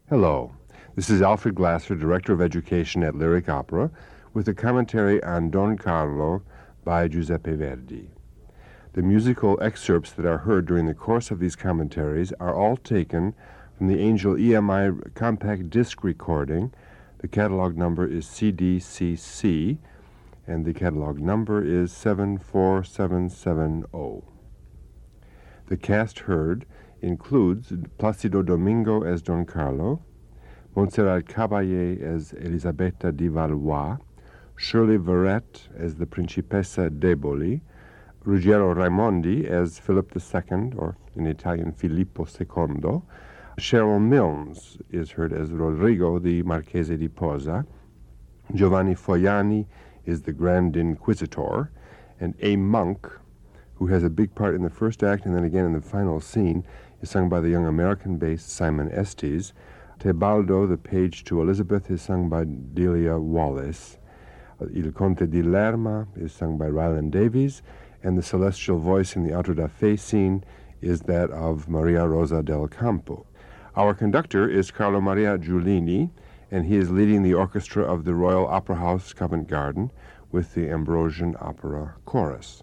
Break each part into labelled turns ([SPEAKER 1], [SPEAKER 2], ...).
[SPEAKER 1] Hello, this is Alfred Glasser, Director of Education at Lyric Opera, with a commentary on Don Carlo by Giuseppe Verdi. The musical excerpts that are heard during the course of these commentaries are all taken from the Angel EMI compact disc recording. The catalog number is CDCC, and the catalog number is 74770. The cast heard includes Placido Domingo as Don Carlo, Montserrat Caballé as Elisabetta di Valois, Shirley Verrett as the Principessa Deboli, Ruggiero Raimondi as Philip II, or in Italian Filippo II. Cheryl Milnes is heard as Rodrigo, the Marchese di Posa. Giovanni Foiani is the Grand Inquisitor, and A. Monk, who has a big part in the first act and then again in the final scene, is sung by the young American-based Simon Estes. Tebaldo, the page to Elizabeth, is sung by Delia Wallace. Il Conte di Lerma is sung by Ryland Davies, and the celestial voice in the Auto da Fe scene is that of Maria Rosa del Campo. Our conductor is Carlo Maria Giulini, and he is leading the orchestra of the Royal Opera House, Covent Garden, with the Ambrosian Opera Chorus.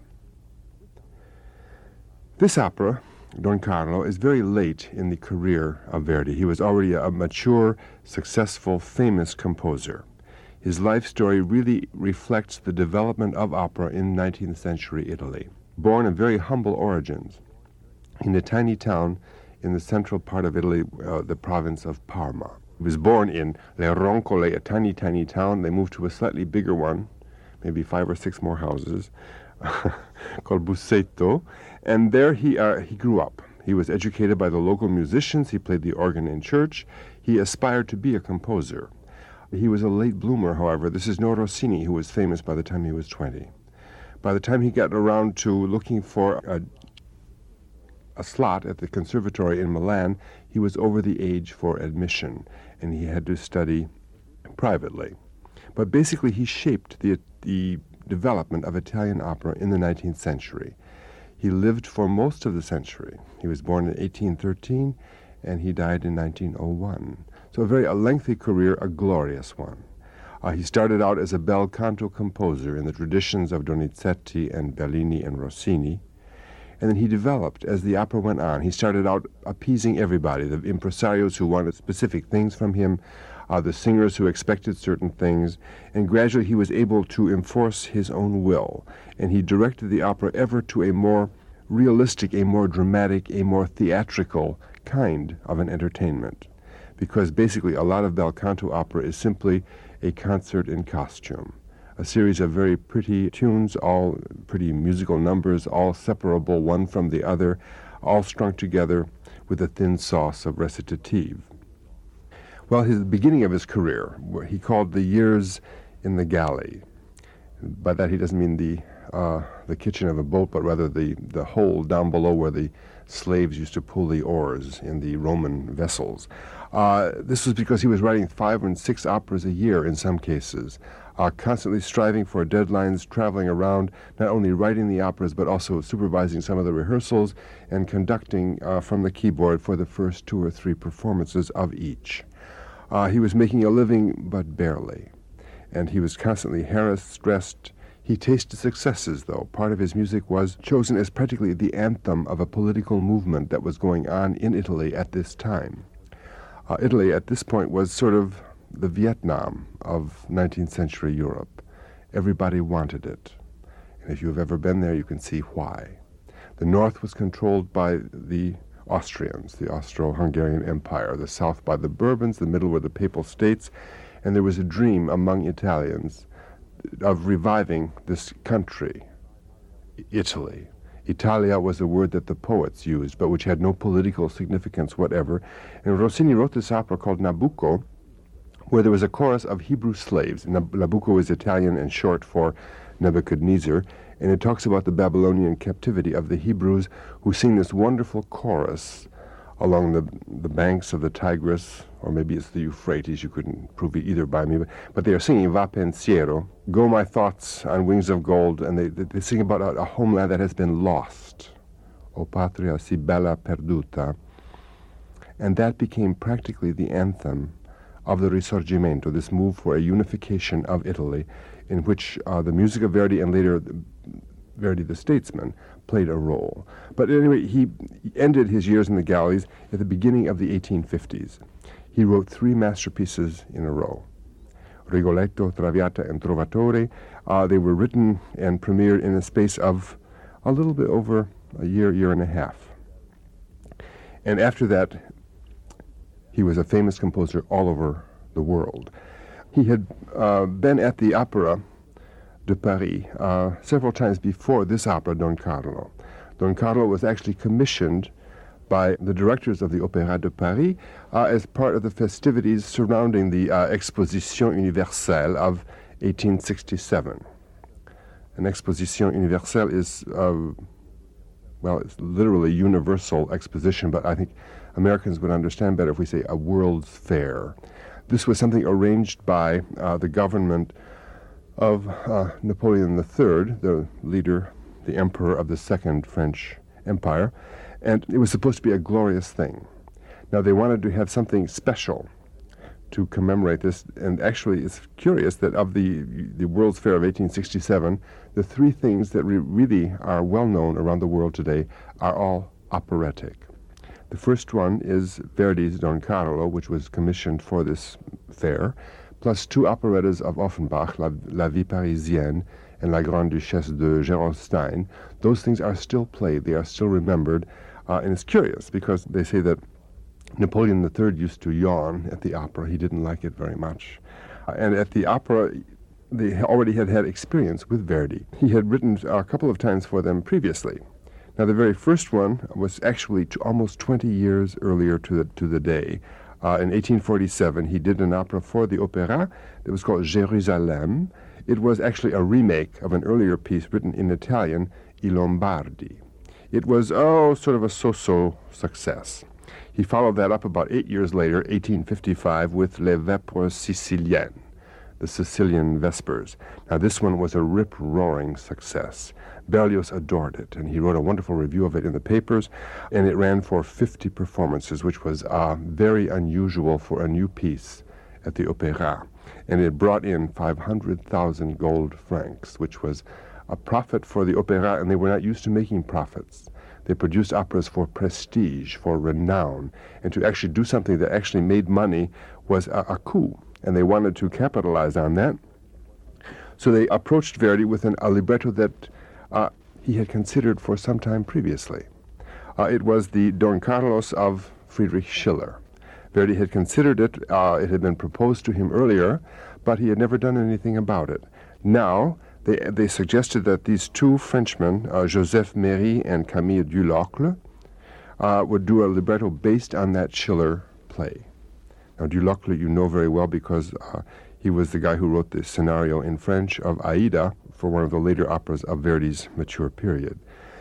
[SPEAKER 1] This opera, Don Carlo, is very late in the career of Verdi. He was already a mature, successful, famous composer. His life story really reflects the development of opera in 19th century Italy. Born of very humble origins in a tiny town in the central part of Italy, the province of Parma. He was born in Le Roncole, a tiny, tiny town. They moved to a slightly bigger one, maybe 5 or 6 more houses, called Busseto, and there he grew up. He was educated by the local musicians. He played the organ in church. He aspired to be a composer. He was a late bloomer, however. This is no Rossini, who was famous by the time he was 20. By the time he got around to looking for a slot at the conservatory in Milan, he was over the age for admission, and he had to study privately. But basically, he shaped the development of Italian opera in the 19th century. He lived for most of the century. He was born in 1813, and he died in 1901. So a lengthy career, a glorious one. He started out as a bel canto composer in the traditions of Donizetti and Bellini and Rossini, and then he developed as the opera went on. He started out appeasing everybody, the impresarios who wanted specific things from him, the singers who expected certain things, and gradually he was able to enforce his own will, and he directed the opera ever to a more realistic, a more dramatic, a more theatrical kind of an entertainment, because basically a lot of bel canto opera is simply a concert in costume, a series of very pretty tunes, all pretty musical numbers, all separable one from the other, all strung together with a thin sauce of recitative. Well, the beginning of his career, he called the years in the galley. By that he doesn't mean the kitchen of a boat, but rather the hole down below where the slaves used to pull the oars in the Roman vessels. This was because he was writing 5 and 6 operas a year in some cases, constantly striving for deadlines, traveling around, not only writing the operas, but also supervising some of the rehearsals and conducting from the keyboard for the first 2 or 3 performances of each. He was making a living, but barely, and he was constantly harassed, stressed. He tasted successes, though. Part of his music was chosen as practically the anthem of a political movement that was going on in Italy at this time. Italy, at this point, was sort of the Vietnam of 19th century Europe. Everybody wanted it. And if you've ever been there, you can see why. The north was controlled by the Austrians, the Austro-Hungarian Empire, the south by the Bourbons, the middle were the Papal States, and there was a dream among Italians of reviving this country, Italy. Italia was a word that the poets used, but which had no political significance whatever. And Rossini wrote this opera called Nabucco, where there was a chorus of Hebrew slaves. Nabucco is Italian and short for Nebuchadnezzar, and it talks about the Babylonian captivity of the Hebrews who sing this wonderful chorus along the banks of the Tigris, or maybe it's the Euphrates, you couldn't prove it either by me, but they are singing Va pensiero, go my thoughts on wings of gold, and they sing about a homeland that has been lost, O patria si bella perduta. and that became practically the anthem of the Risorgimento, this move for a unification of Italy, in which the music of Verdi and later Verdi the statesman played a role. But anyway, he ended his years in the galleys at the beginning of the 1850s. He wrote 3 masterpieces in a row, Rigoletto, Traviata, and Trovatore. They were written and premiered in a space of a little bit over a year and a half. And after that, he was a famous composer all over the world. He had been at the Opera de Paris several times before this opera, Don Carlo. Don Carlo was actually commissioned by the directors of the Opéra de Paris as part of the festivities surrounding the Exposition Universelle of 1867. An Exposition Universelle is, it's literally universal exposition, but I think Americans would understand better if we say a World's Fair. This was something arranged by the government of Napoleon III, the leader, the emperor of the Second French Empire, and it was supposed to be a glorious thing. Now, they wanted to have something special to commemorate this, and actually it's curious that of the World's Fair of 1867, the 3 things that really are well known around the world today are all operatic. The first one is Verdi's Don Carlo, which was commissioned for this fair, plus 2 operettas of Offenbach, La Vie Parisienne and La Grande Duchesse de Gerolstein. Those things are still played, they are still remembered, and it's curious because they say that Napoleon III used to yawn at the opera. He didn't like it very much. And at the opera, they already had experience with Verdi. He had written a couple of times for them previously. Now, the very first one was actually almost 20 years earlier to the day. In 1847, he did an opera for the Opéra that was called Jérusalem. It was actually a remake of an earlier piece written in Italian, I Lombardi. It was, sort of a so-so success. He followed that up about 8 years later, 1855, with Les Vêpres Siciliennes, the Sicilian Vespers. Now, this one was a rip-roaring success. Berlioz adored it, and he wrote a wonderful review of it in the papers, and it ran for 50 performances, which was very unusual for a new piece at the Opéra. And it brought in 500,000 gold francs, which was a profit for the Opéra, and they were not used to making profits. They produced operas for prestige, for renown, and to actually do something that actually made money was a coup, and they wanted to capitalize on that. So they approached Verdi with a libretto that he had considered for some time previously. It was the Don Carlos of Friedrich Schiller. Verdi had considered it. It had been proposed to him earlier, but he had never done anything about it. Now, they suggested that these 2 Frenchmen, Joseph Méry and Camille Dulocle, would do a libretto based on that Schiller play. Now, Dulocle you know very well because he was the guy who wrote the scenario in French of Aida for one of the later operas of Verdi's mature period.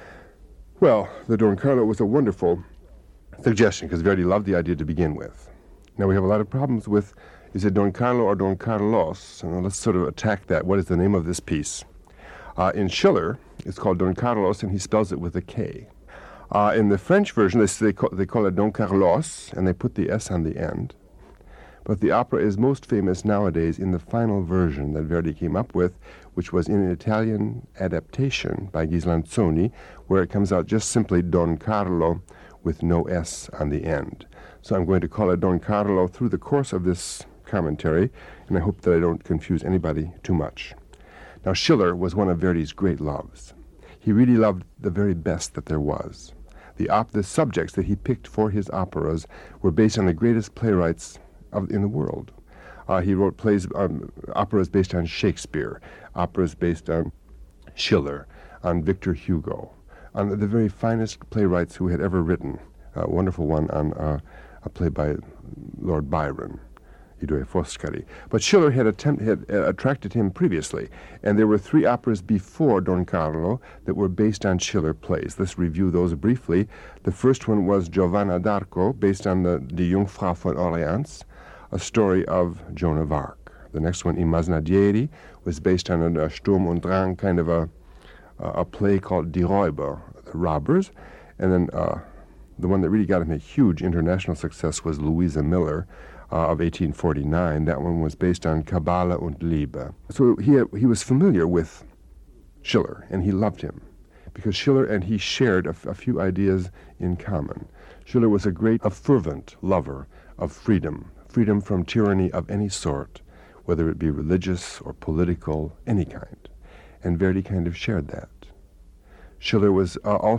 [SPEAKER 1] Well, the Don Carlo was a wonderful suggestion because Verdi loved the idea to begin with. Now, we have a lot of problems with, is it Don Carlo or Don Carlos? And let's sort of attack that. What is the name of this piece? In Schiller, it's called Don Carlos, and he spells it with a K. In the French version, they call it Don Carlos, and they put the S on the end. But the opera is most famous nowadays in the final version that Verdi came up with, which was in an Italian adaptation by Ghislanzoni, where it comes out just simply Don Carlo with no S on the end. So I'm going to call it Don Carlo through the course of this commentary, and I hope that I don't confuse anybody too much. Now, Schiller was one of Verdi's great loves. He really loved the very best that there was. The subjects that he picked for his operas were based on the greatest playwrights in the world. He wrote operas based on Shakespeare, operas based on Schiller, on Victor Hugo, on the very finest playwrights who had ever written. A wonderful one on a play by Lord Byron, I Due Foscari. But Schiller had attracted him previously, and there were 3 operas before Don Carlo that were based on Schiller plays. Let's review those briefly. The first one was Giovanna d'Arco, based on the Die Jungfrau von Orleans, a story of Joan of Arc. The next one, I Masnadieri, was based on a Sturm und Drang, kind of a play called Die Räuber, the robbers. And then The one that really got him a huge international success was Louisa Miller of 1849. That one was based on Kabbalah und Liebe. So he was familiar with Schiller, and he loved him, because Schiller and he shared a few ideas in common. Schiller was a fervent lover of freedom from tyranny of any sort, whether it be religious or political, any kind. And Verdi kind of shared that. Schiller was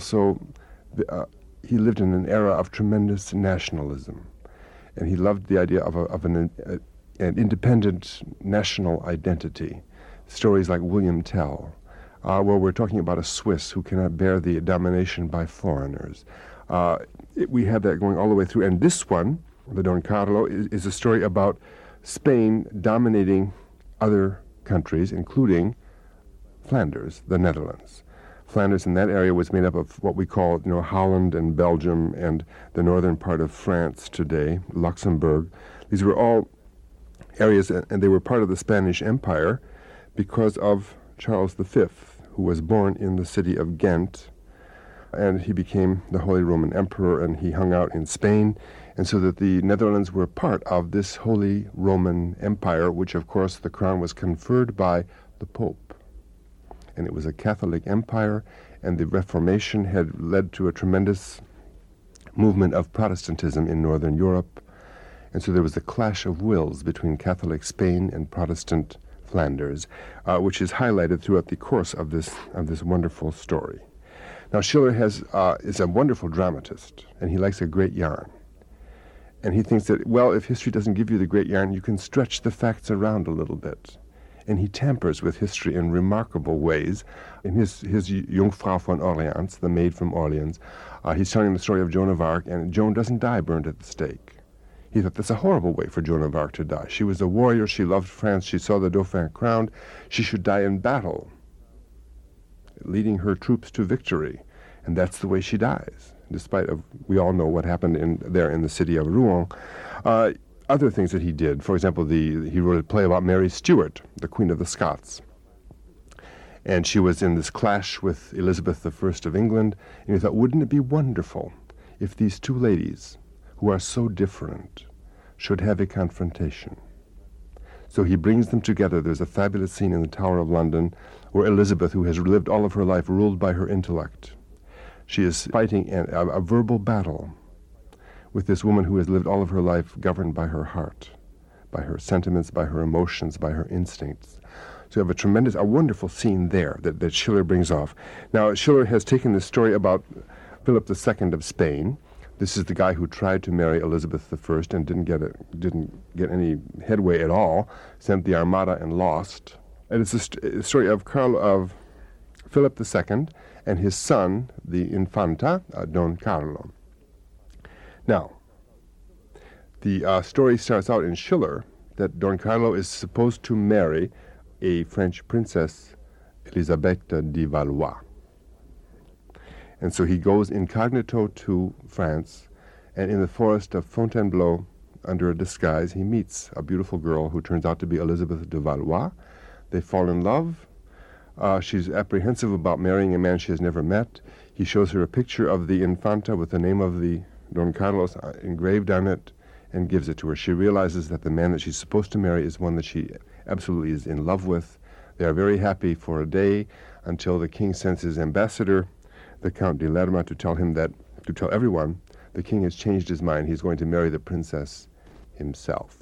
[SPEAKER 1] he lived in an era of tremendous nationalism, and he loved the idea of an independent national identity. Stories like William Tell, where we're talking about a Swiss who cannot bear the domination by foreigners. We had that going all the way through. And this one, the Don Carlo, is a story about Spain dominating other countries, including Flanders, the Netherlands. Flanders in that area was made up of what we call, Holland and Belgium and the northern part of France today, Luxembourg. These were all areas, and they were part of the Spanish Empire because of Charles V, who was born in the city of Ghent, and he became the Holy Roman Emperor, and he hung out in Spain, and so that the Netherlands were part of this Holy Roman Empire, which, of course, the crown was conferred by the Pope. And it was a Catholic empire, and the Reformation had led to a tremendous movement of Protestantism in Northern Europe, and so there was a clash of wills between Catholic Spain and Protestant Flanders, which is highlighted throughout the course of this wonderful story. Now, Schiller is a wonderful dramatist, and he likes a great yarn. And he thinks that, well, if history doesn't give you the great yarn, you can stretch the facts around a little bit. And he tampers with history in remarkable ways. In his Jungfrau von Orleans, the Maid from Orleans, he's telling the story of Joan of Arc, and Joan doesn't die burned at the stake. He thought that's a horrible way for Joan of Arc to die. She was a warrior, she loved France, she saw the Dauphin crowned, she should die in battle, leading her troops to victory. And that's the way she dies, despite we all know what happened there in the city of Rouen. Other things that he did, for example, he wrote a play about Mary Stuart, the Queen of the Scots. And she was in this clash with Elizabeth I of England, and he thought, wouldn't it be wonderful if these two ladies, who are so different, should have a confrontation? So he brings them together. There's a fabulous scene in the Tower of London where Elizabeth, who has lived all of her life ruled by her intellect, she is fighting a verbal battle with this woman who has lived all of her life governed by her heart, by her sentiments, by her emotions, by her instincts. So you have a wonderful scene there that Schiller brings off. Now, Schiller has taken this story about Philip II of Spain. This is the guy who tried to marry Elizabeth I and didn't get any headway at all, sent the Armada and lost. And it's a story of Philip II and his son, the Infanta, Don Carlo. Now, the story starts out in Schiller that Don Carlo is supposed to marry a French princess, Elisabeth de Valois. And so he goes incognito to France, and in the forest of Fontainebleau, under a disguise, he meets a beautiful girl who turns out to be Elizabeth de Valois. They fall in love. She's apprehensive about marrying a man she has never met. He shows her a picture of the Infanta with the name of the Don Carlos engraved on it and gives it to her. She realizes that the man that she's supposed to marry is one that she absolutely is in love with. They are very happy for a day until the king sends his ambassador, the Count de Lerma, to tell everyone the king has changed his mind. He's going to marry the princess himself.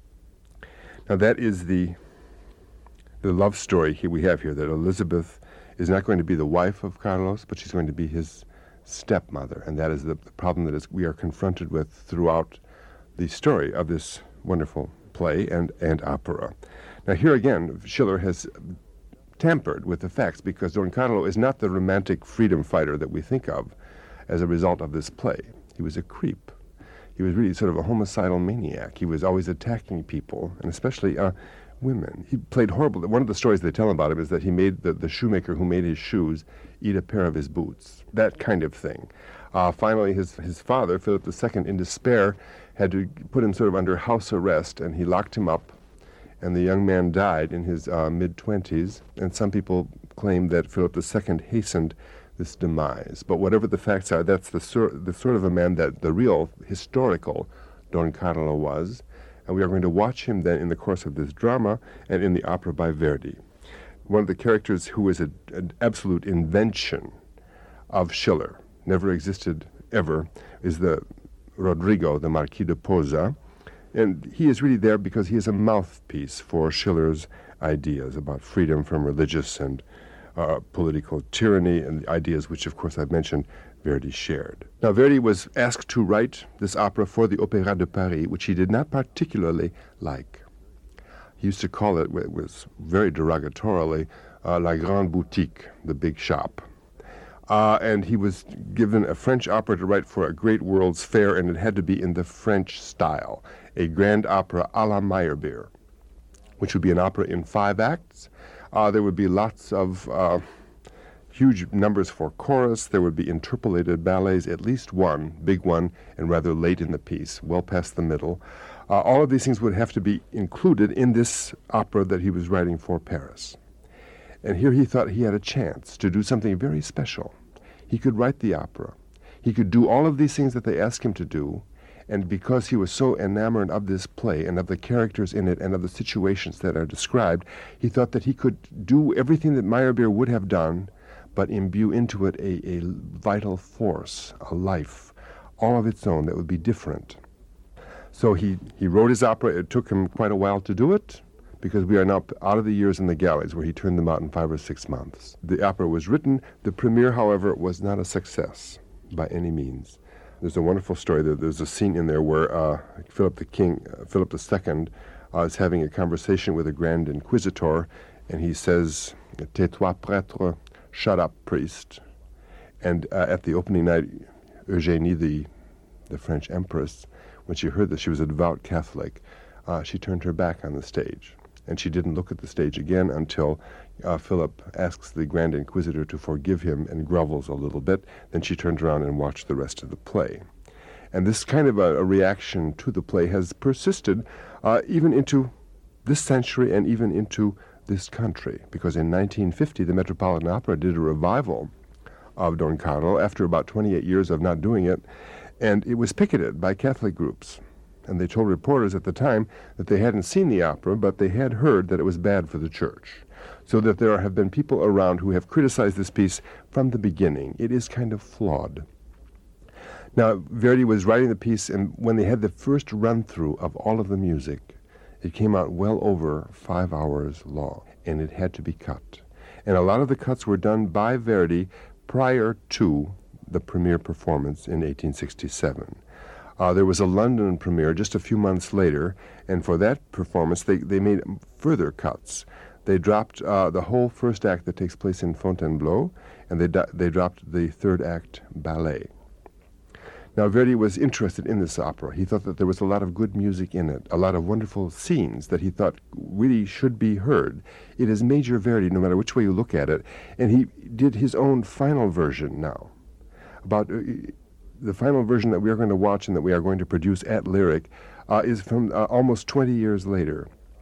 [SPEAKER 1] Now that is the love story we have here, that Elizabeth is not going to be the wife of Carlos, but she's going to be his stepmother, and that is the problem that we are confronted with throughout the story of this wonderful play and opera. Now here again, Schiller has tampered with the facts, because Don Carlo is not the romantic freedom fighter that we think of as a result of this play. He was a creep. He was really sort of a homicidal maniac. He was always attacking people, and especially women. He played horrible. One of the stories they tell about him is that he made the shoemaker who made his shoes eat a pair of his boots, that kind of thing. Finally, his father, Philip II, in despair, had to put him sort of under house arrest, and he locked him up, and the young man died in his mid-20s, and some people claim that Philip II hastened this demise. But whatever the facts are, that's the sort of a man that the real historical Don Carlo was. And we are going to watch him then in the course of this drama and in the opera by Verdi. One of the characters who is an absolute invention of Schiller, never existed ever, is the Rodrigo, the Marquis de Posa. And he is really there because he is a mouthpiece for Schiller's ideas about freedom from religious and political tyranny, and the ideas which, of course, I've mentioned Verdi shared. Now, Verdi was asked to write this opera for the Opéra de Paris, which he did not particularly like. He used to call it was very derogatorily, La Grande Boutique, the big shop. And he was given a French opera to write for a great World's Fair, and it had to be in the French style, a grand opera à la Meyerbeer, which would be an opera in 5 acts. There would be lots of huge numbers for chorus. There would be interpolated ballets, at least one, big one, and rather late in the piece, well past the middle. All of these things would have to be included in this opera that he was writing for Paris. And here he thought he had a chance to do something very special. He could write the opera. He could do all of these things that they asked him to do, and because he was so enamored of this play and of the characters in it and of the situations that are described, he thought that he could do everything that Meyerbeer would have done, but imbue into it a vital force, a life, all of its own that would be different. So he wrote his opera. It took him quite a while to do it, because we are now out of the years in the galleys where he turned them out in 5 or 6 months. The opera was written. The premiere, however, was not a success by any means. There's a wonderful story. There's a scene in there where Philip II is having a conversation with a Grand Inquisitor, and he says, "Tais-toi, prêtre," shut up, priest. And at the opening night, Eugénie, the French empress, when she heard this, she was a devout Catholic, she turned her back on the stage. And she didn't look at the stage again until Philip asks the Grand Inquisitor to forgive him and grovels a little bit. Then she turned around and watched the rest of the play. And this kind of a reaction to the play has persisted even into this century and even into this country, because in 1950 the Metropolitan Opera did a revival of Don Carlo after about 28 years of not doing it, and it was picketed by Catholic groups. And they told reporters at the time that they hadn't seen the opera, but they had heard that it was bad for the church. So that there have been people around who have criticized this piece from the beginning. It is kind of flawed. Now, Verdi was writing the piece, and when they had the first run-through of all of the music, it came out well over 5 hours long, and it had to be cut. And a lot of the cuts were done by Verdi prior to the premiere performance in 1867. There was a London premiere just a few months later, and for that performance they made further cuts. They dropped the whole first act that takes place in Fontainebleau, and they dropped the third act ballet. Now, Verdi was interested in this opera. He thought that there was a lot of good music in it, a lot of wonderful scenes that he thought really should be heard. It is major Verdi, no matter which way you look at it, and he did his own final version now. About the final version that we are going to watch and that we are going to produce at Lyric is from almost 20 years later.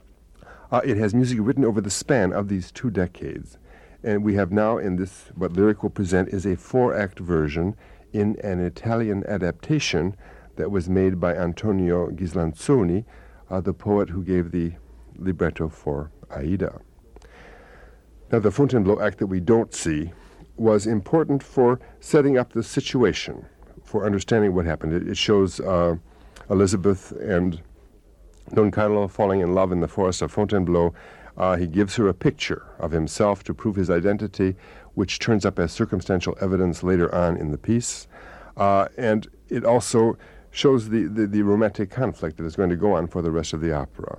[SPEAKER 1] It has music written over the span of these 2 decades. And we have now in this, what Lyric will present is a 4-act version in an Italian adaptation that was made by Antonio Ghislanzoni, the poet who gave the libretto for Aida. Now, the Fontainebleau act that we don't see was important for setting up the situation, for understanding what happened. It shows Elizabeth and Don Carlo falling in love in the forest of Fontainebleau. He gives her a picture of himself to prove his identity, which turns up as circumstantial evidence later on in the piece. And it also shows the romantic conflict that is going to go on for the rest of the opera.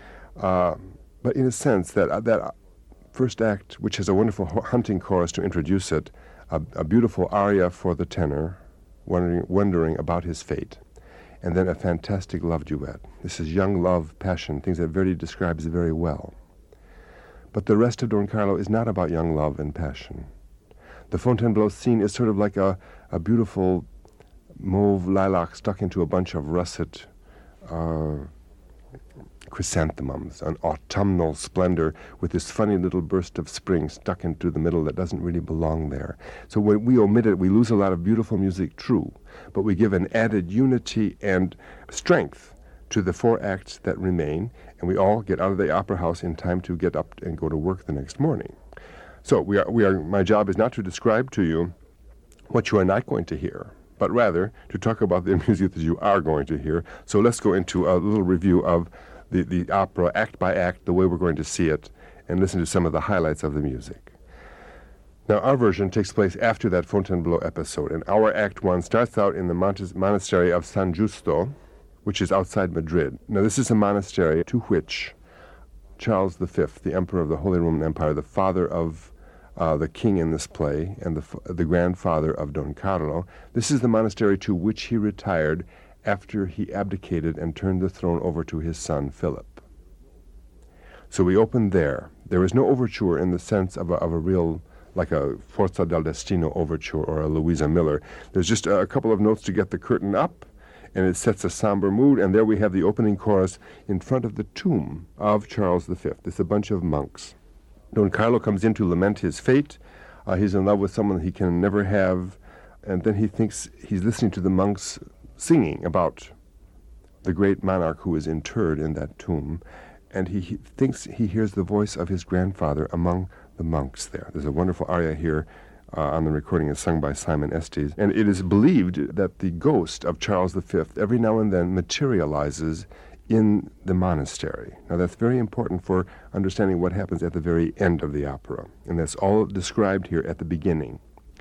[SPEAKER 1] But in a sense, that first act, which has a wonderful hunting chorus to introduce it, a beautiful aria for the tenor, wondering about his fate, and then a fantastic love duet. This is young love, passion, things that Verdi describes very well. But the rest of Don Carlo is not about young love and passion. The Fontainebleau scene is sort of like a beautiful mauve lilac stuck into a bunch of russet chrysanthemums, an autumnal splendor with this funny little burst of spring stuck into the middle that doesn't really belong there. So when we omit it, we lose a lot of beautiful music, true, but we give an added unity and strength to the 4 acts that remain, and we all get out of the opera house in time to get up and go to work the next morning. So my job is not to describe to you what you are not going to hear, but rather to talk about the music that you are going to hear. So let's go into a little review of the opera, act by act, the way we're going to see it, and listen to some of the highlights of the music. Now, our version takes place after that Fontainebleau episode, and our Act 1 starts out in the monastery of San Justo, which is outside Madrid. Now, this is a monastery to which Charles V, the Emperor of the Holy Roman Empire, the father of the king in this play, and the grandfather of Don Carlo, this is the monastery to which he retired after he abdicated and turned the throne over to his son Philip. So we open there. There is no overture in the sense of a real, like a Forza del Destino overture or a Louisa Miller. There's just a couple of notes to get the curtain up, and it sets a somber mood, and there we have the opening chorus in front of the tomb of Charles V. It's a bunch of monks. Don Carlo comes in to lament his fate. He's in love with someone he can never have, and then he thinks he's listening to the monks singing about the great monarch who is interred in that tomb, and he thinks he hears the voice of his grandfather among the monks there. There's a wonderful aria here on the recording. It's sung by Simon Estes, and it is believed that the ghost of Charles V every now and then materializes in the monastery. Now that's very important for understanding what happens at the very end of the opera, and that's all described here at the beginning.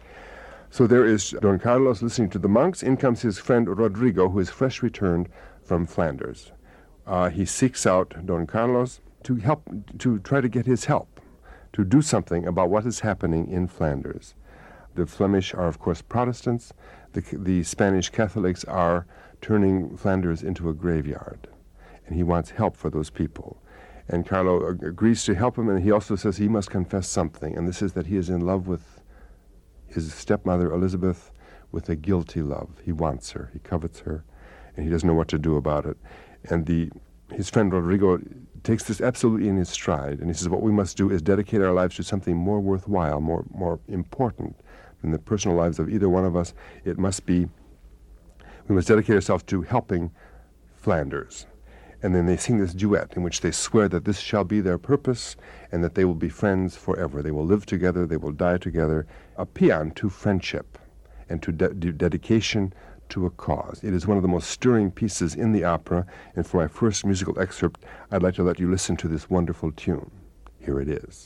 [SPEAKER 1] So there is Don Carlos listening to the monks. In comes his friend Rodrigo, who is fresh returned from Flanders. He seeks out Don Carlos to try to get his help, to do something about what is happening in Flanders. The Flemish are, of course, Protestants. The Spanish Catholics are turning Flanders into a graveyard, and he wants help for those people. And Carlo agrees to help him, and he also says he must confess something, and this is that he is in love with his stepmother Elizabeth with a guilty love. He wants her, he covets her, and he doesn't know what to do about it. And his friend Rodrigo takes this absolutely in his stride, and he says what we must do is dedicate our lives to something more worthwhile, more important than the personal lives of either one of us. We must dedicate ourselves to helping Flanders. And then they sing this duet in which they swear that this shall be their purpose and that they will be friends forever. They will live together, they will die together. A paean to friendship and to dedication to a cause. It is one of the most stirring pieces in the opera, and for my first musical excerpt, I'd like to let you listen to this wonderful tune. Here it is.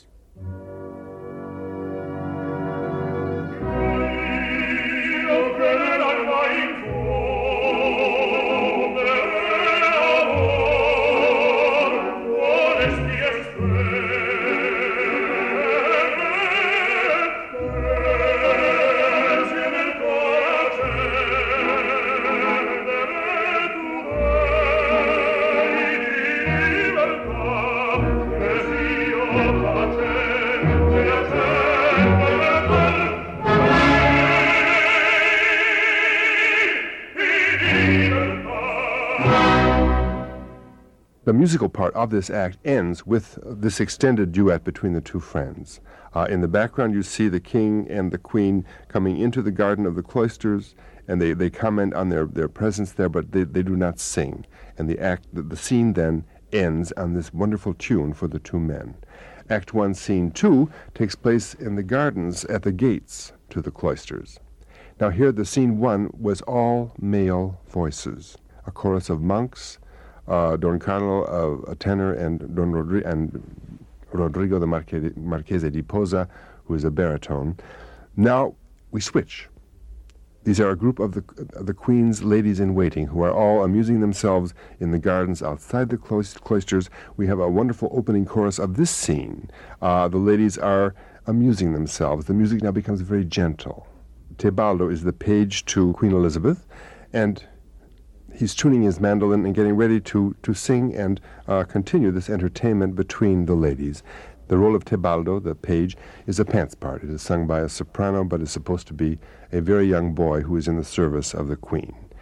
[SPEAKER 1] The musical part of this act ends with this extended duet between the two friends. In the background, you see the king and the queen coming into the garden of the cloisters, and they comment on their presence there, but they do not sing. And the scene then ends on this wonderful tune for the two men. Act 1, Scene 2 takes place in the gardens at the gates to the cloisters. Now here, the Scene 1 was all male voices, a chorus of monks, Don Carlo, a tenor, and Rodrigo the Marchese di Posa, who is a baritone. Now we switch. These are a group of the Queen's ladies-in-waiting who are all amusing themselves in the gardens outside the cloisters. We have a wonderful opening chorus of this scene. The ladies are amusing themselves. The music now becomes very gentle. Tebaldo is the page to Queen Elizabeth, and he's tuning his mandolin and getting ready to sing and continue this entertainment between the ladies. The role of Tebaldo, the page, is a pants part. It is sung by a soprano, but is supposed to be a very young boy who is in the service of the queen.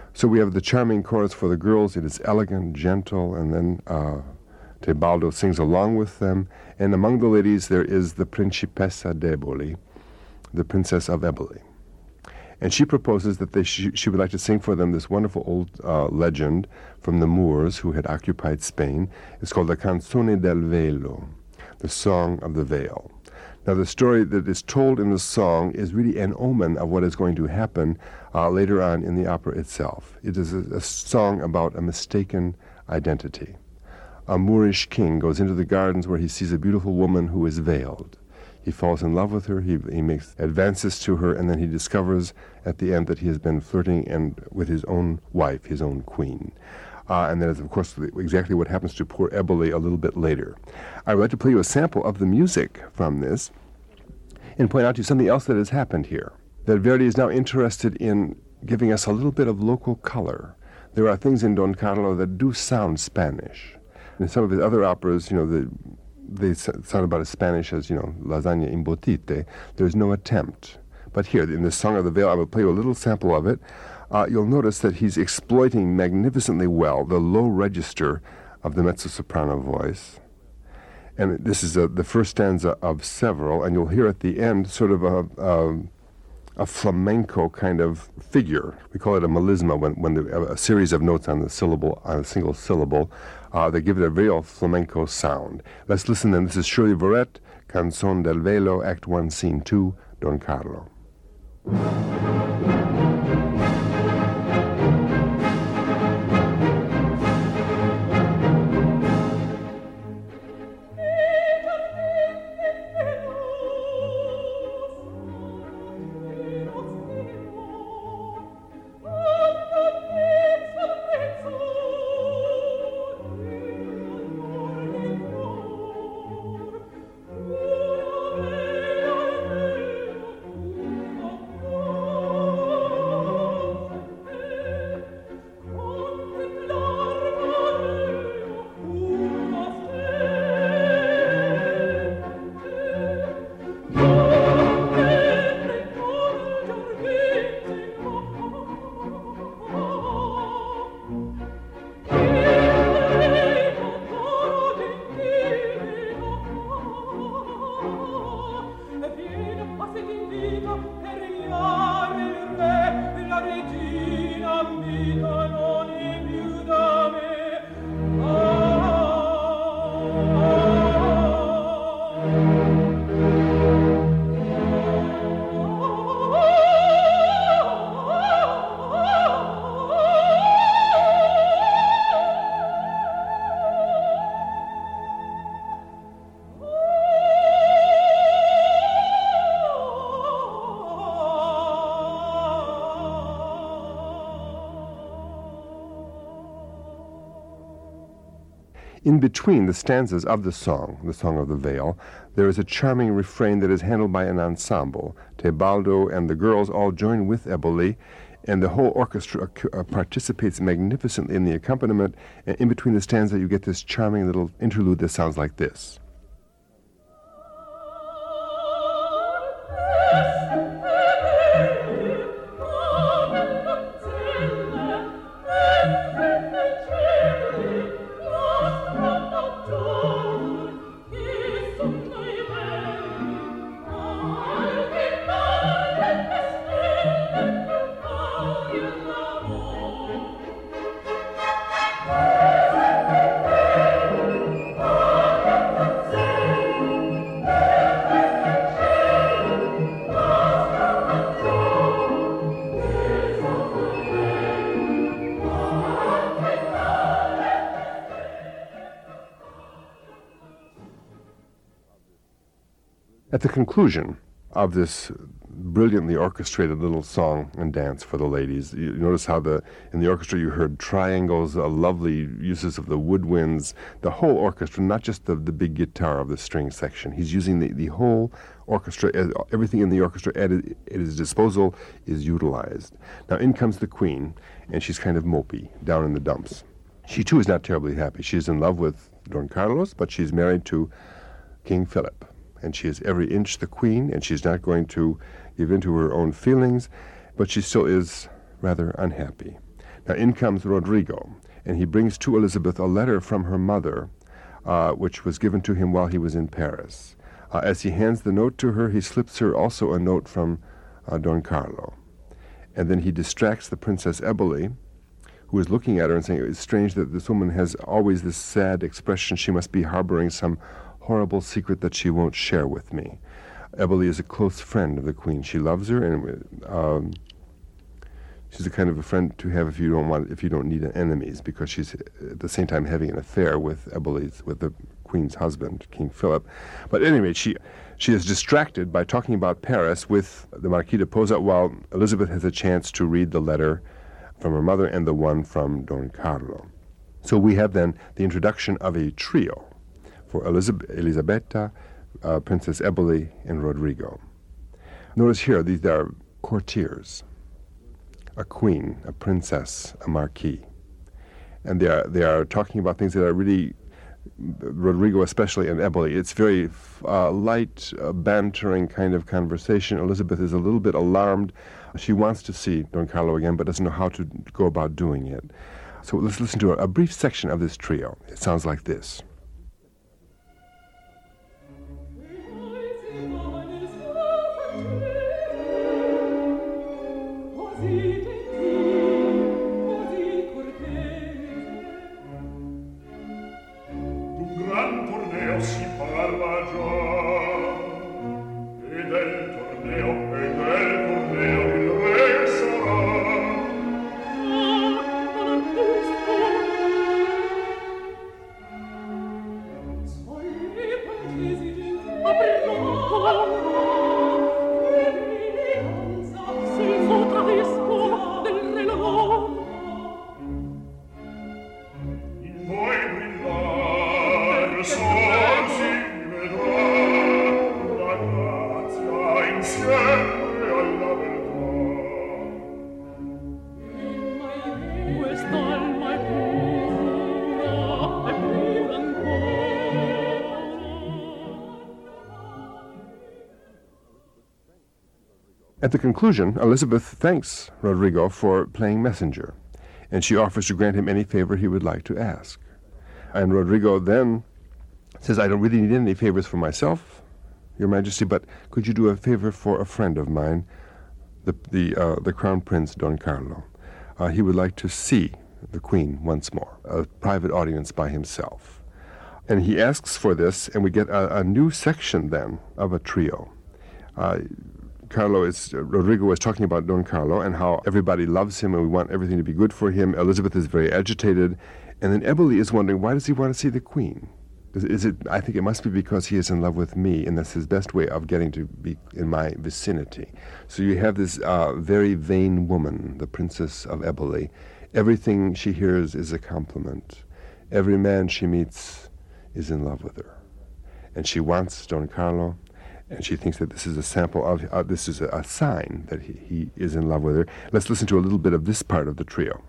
[SPEAKER 1] So we have the charming chorus for the girls. It is elegant, gentle, and then Tebaldo sings along with them. And among the ladies, there is the Principessa d'Eboli, the Princess of Eboli. And she proposes that she would like to sing for them this wonderful old legend from the Moors who had occupied Spain. It's called La Canzone del Velo, the Song of the Veil. Now, the story that is told in the song is really an omen of what is going to happen later on in the opera itself. It is a song about a mistaken identity. A Moorish king goes into the gardens where he sees a beautiful woman who is veiled. He falls in love with her, he makes advances to her, and then he discovers at the end that he has been flirting with his own wife, his own queen. And that is, of course, exactly what happens to poor Eboli a little bit later. I would like to play you a sample of the music from this and point out to you something else that has happened here. That Verdi is now interested in giving us a little bit of local color. There are things in Don Carlo that do sound Spanish. In some of his other operas, they sound about as Spanish as, lasagna imbotite. There's no attempt. But here, in the Song of the Veil, I will play you a little sample of it. You'll notice that he's exploiting magnificently well the low register of the mezzo-soprano voice. And this is the first stanza of several, and you'll hear at the end sort of a flamenco kind of figure. We call it a melisma when a series of notes on a single syllable, they give it a real flamenco sound. Let's listen then. This is Shirley Verrett, Canzone del Velo, Act 1, Scene 2, Don Carlo. In between the stanzas of the Song of the Veil, there is a charming refrain that is handled by an ensemble. Tebaldo and the girls all join with Eboli, and the whole orchestra participates magnificently in the accompaniment. And in between the stanza, you get this charming little interlude that sounds like this. At the conclusion of this brilliantly orchestrated little song and dance for the ladies, you notice how in the orchestra you heard triangles, lovely uses of the woodwinds, the whole orchestra, not just the big guitar of the string section. He's using the whole orchestra, everything in the orchestra at his disposal is utilized. Now in comes the queen, and she's kind of mopey, down in the dumps. She too is not terribly happy. She's in love with Don Carlos, but she's married to King Philip. And she is every inch the queen, and she's not going to give in to her own feelings, but she still is rather unhappy. Now in comes Rodrigo, and he brings to Elizabeth a letter from her mother, which was given to him while he was in Paris. As he hands the note to her, he slips her also a note from Don Carlo. And then he distracts the Princess Eboli, who is looking at her and saying, it's strange that this woman has always this sad expression. She must be harboring some horrible secret that she won't share with me. Eboli is a close friend of the Queen. She loves her, and she's the kind of a friend to have if you don't need enemies, because she's at the same time having an affair with the Queen's husband, King Philip. But anyway, she is distracted by talking about Paris with the Marquis de Posa, while Elizabeth has a chance to read the letter from her mother and the one from Don Carlo. So we have then the introduction of a trio for Elisabetta, Princess Eboli, and Rodrigo. Notice here, these are courtiers, a queen, a princess, a marquis. And they are talking about things that are really, Rodrigo especially, and Eboli, it's very light, bantering kind of conversation. Elizabeth is a little bit alarmed. She wants to see Don Carlo again, but doesn't know how to go about doing it. So let's listen to a brief section of this trio. It sounds like this. At the conclusion, Elizabeth thanks Rodrigo for playing messenger, and she offers to grant him any favor he would like to ask. And Rodrigo then says, I don't really need any favors for myself, Your Majesty, but could you do a favor for a friend of mine, the Crown Prince Don Carlo? He would like to see the Queen once more, a private audience by himself. And he asks for this, and we get a new section then of a trio. Rodrigo is talking about Don Carlo and how everybody loves him and we want everything to be good for him. Elizabeth is very agitated. And then Eboli is wondering, why does he want to see the Queen? I think it must be because he is in love with me, and that's his best way of getting to be in my vicinity. So you have this very vain woman, the Princess of Eboli. Everything she hears is a compliment. Every man she meets is in love with her. And she wants Don Carlo, and she thinks that this is a sample of, this is a sign that he is in love with her. Let's listen to a little bit of this part of the trio.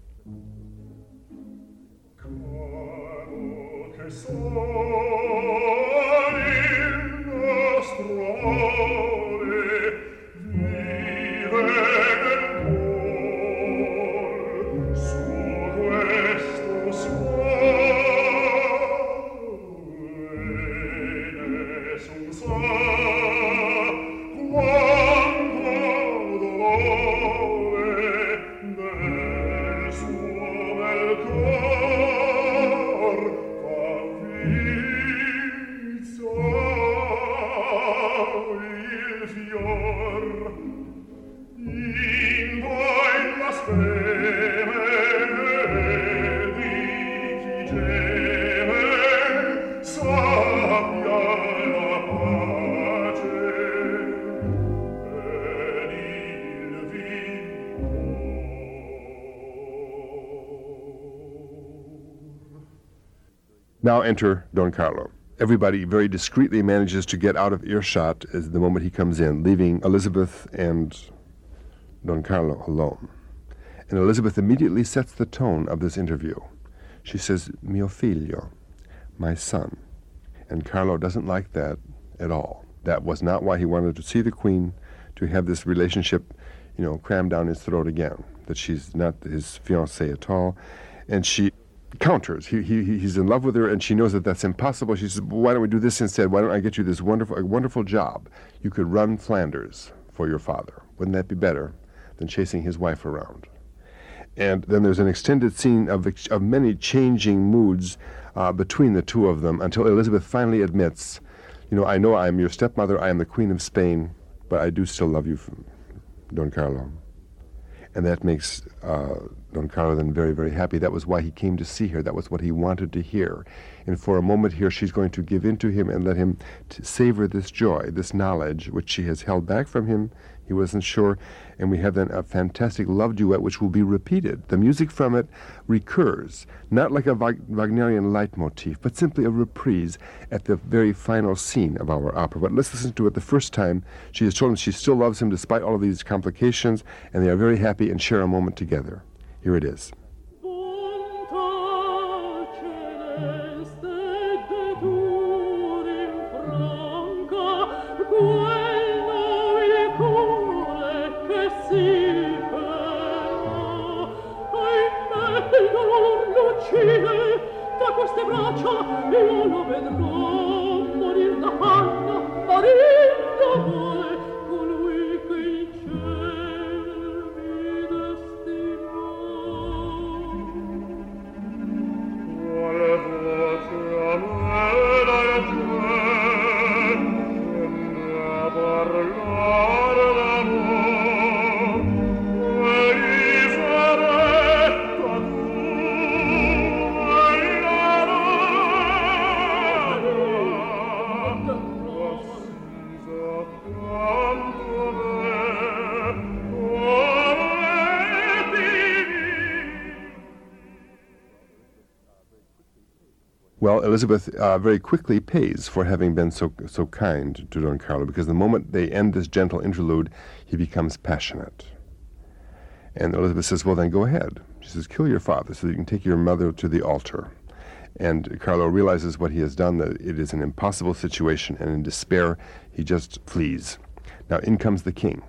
[SPEAKER 1] Now enter Don Carlo. Everybody very discreetly manages to get out of earshot as the moment he comes in, leaving Elizabeth and Don Carlo alone. And Elizabeth immediately sets the tone of this interview. She says, "Mio figlio," my son. And Carlo doesn't like that at all. That was not why he wanted to see the Queen, to have this relationship, crammed down his throat again. that she's not his fiancée at all, and she counters. He's in love with her, and she knows that that's impossible. She says, why don't we do this instead? Why don't I get you this wonderful job? You could run Flanders for your father. Wouldn't that be better than chasing his wife around? And then there's an extended scene of many changing moods between the two of them until Elizabeth finally admits, I know I am your stepmother, I am the Queen of Spain, but I do still love you, Don Carlo. And that makes Don Carlo then very, very happy. That was why he came to see her. That was what he wanted to hear. And for a moment here, she's going to give in to him and let him savor this joy, this knowledge, which she has held back from him. He wasn't sure. And we have then a fantastic love duet, which will be repeated. The music from it recurs, not like a Wagnerian leitmotif, but simply a reprise at the very final scene of our opera. But let's listen to it the first time. She has told him she still loves him despite all of these complications, and they are very happy and share a moment together. Here it is.
[SPEAKER 2] Da queste braccia io lo vedrò morir da panna, morir d'amore, colui che in ciel mi destinò. Quale voce a me dal ciel scende a parlare d'amor, Elisabetta tu
[SPEAKER 1] Well, Elizabeth very quickly pays for having been so kind to Don Carlo, because the moment they end this gentle interlude, he becomes passionate. And Elizabeth says, well, then go ahead. She says, kill your father so that you can take your mother to the altar. And Carlo realizes what he has done, that it is an impossible situation, and in despair, he just flees. Now, in comes the king.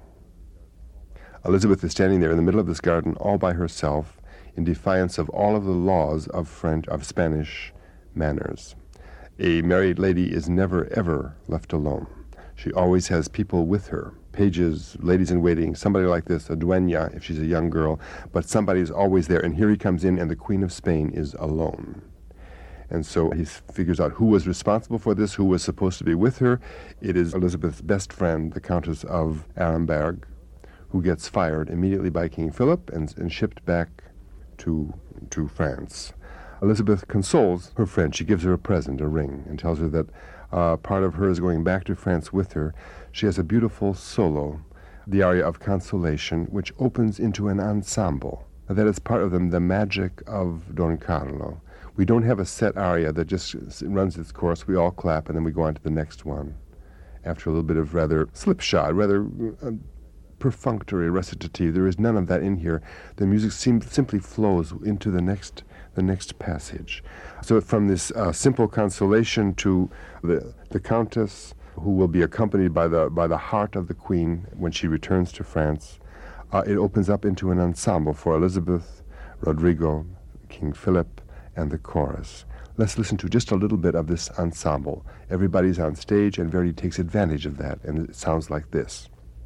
[SPEAKER 1] Elizabeth is standing there in the middle of this garden all by herself, in defiance of all of the laws of Spanish manners. A married lady is never, ever left alone. She always has people with her, pages, ladies-in-waiting, somebody like this, a dueña if she's a young girl, but somebody's always there, and here he comes in, and the Queen of Spain is alone. And so he figures out who was responsible for this, who was supposed to be with her. It is Elizabeth's best friend, the Countess of Arenberg, who gets fired immediately by King Philip and shipped back to France. Elizabeth consoles her friend. She gives her a present, a ring, and tells her that part of her is going back to France with her. She has a beautiful solo, the aria of Consolation, which opens into an ensemble. That is part of the magic of Don Carlo. We don't have a set aria that just runs its course. We all clap, and then we go on to the next one. After a little bit of rather slipshod, rather perfunctory recitative, there is none of that in here. The music simply flows into the next passage. So from this simple consolation to the Countess, who will be accompanied by the heart of the Queen when she returns to France, it opens up into an ensemble for Elizabeth, Rodrigo, King Philip, and the chorus. Let's listen to just a little bit of this ensemble. Everybody's on stage, and Verdi takes advantage of that, and it sounds like this.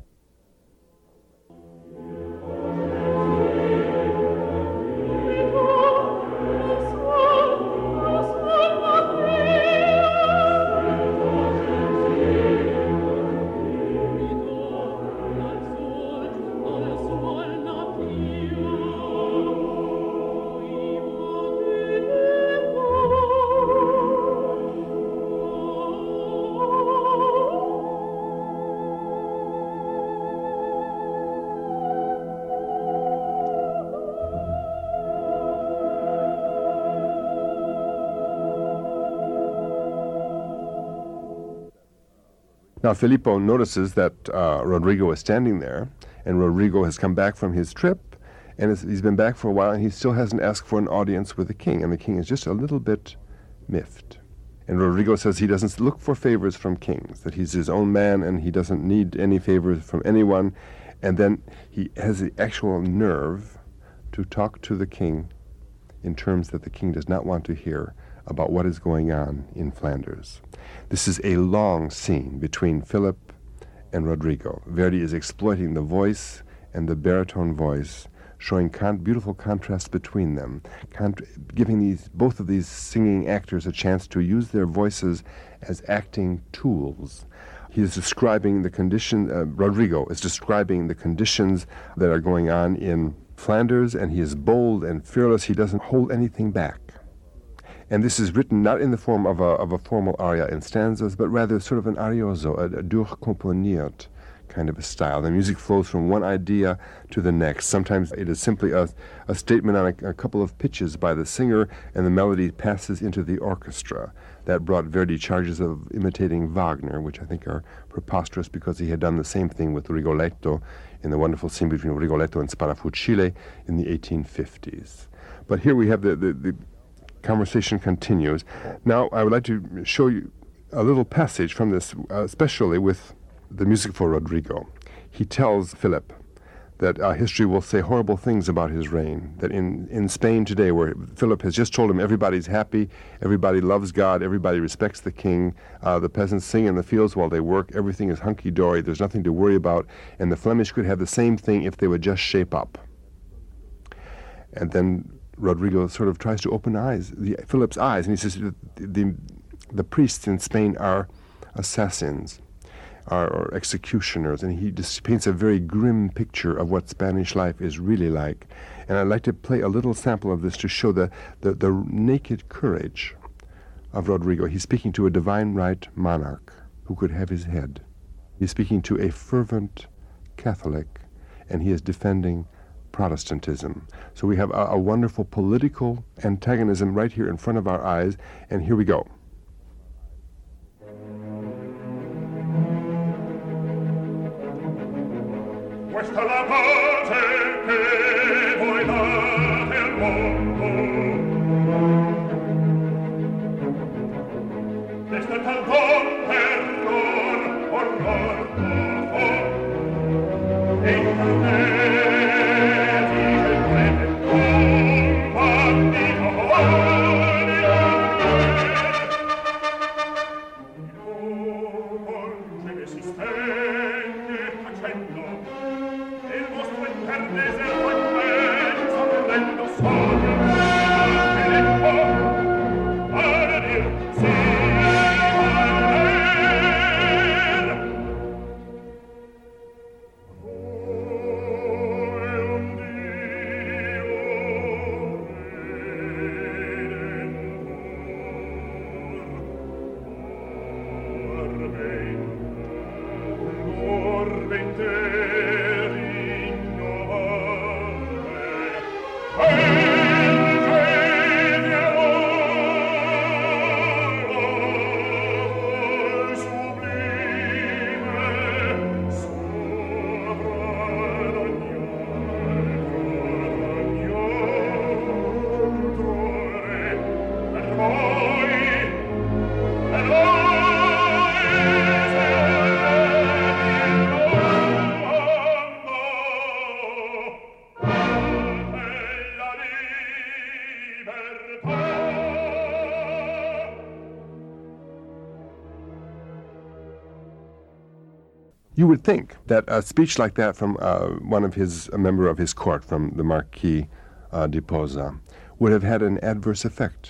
[SPEAKER 1] Now, Filippo notices that Rodrigo is standing there, and Rodrigo has come back from his trip, and he's been back for a while, and he still hasn't asked for an audience with the king, and the king is just a little bit miffed. And Rodrigo says he doesn't look for favors from kings, that he's his own man, and he doesn't need any favors from anyone, And then he has the actual nerve to talk to the king in terms that the king does not want to hear about what is going on in Flanders. This is a long scene between Philip and Rodrigo. Verdi is exploiting the voice and the baritone voice, showing beautiful contrast between them, giving both of these singing actors a chance to use their voices as acting tools. He is describing the condition, Rodrigo is describing the conditions that are going on in Flanders, and he is bold and fearless. He doesn't hold anything back. And this is written not in the form of a formal aria in stanzas, but rather sort of an arioso, a durchkomponiert kind of a style. The music flows from one idea to the next. Sometimes it is simply a statement on a couple of pitches by the singer, and the melody passes into the orchestra. That brought Verdi charges of imitating Wagner, which I think are preposterous because he had done the same thing with Rigoletto in the wonderful scene between Rigoletto and Sparafucile in the 1850s. But here we have the conversation continues. Now I would like to show you a little passage from this, especially with the music for Rodrigo. He tells Philip that history will say horrible things about his reign, that in Spain today, where Philip has just told him everybody's happy, everybody loves God, everybody respects the king, the peasants sing in the fields while they work, everything is hunky-dory, there's nothing to worry about, and the Flemish could have the same thing if they would just shape up. And then Rodrigo sort of tries to open Philip's eyes, and he says the priests in Spain are assassins, or executioners, and he just paints a very grim picture of what Spanish life is really like. And I'd like to play a little sample of this to show the naked courage of Rodrigo. He's speaking to a divine right monarch who could have his head. He's speaking to a fervent Catholic, and he is defending Protestantism. So we have a wonderful political antagonism right here in front of our eyes, and here we go.
[SPEAKER 2] Questa la pace che voi date al mondo. Questo tanto terror, orror, e
[SPEAKER 1] You would think that a speech like that from a member of his court, from the Marquis de Posa, would have had an adverse effect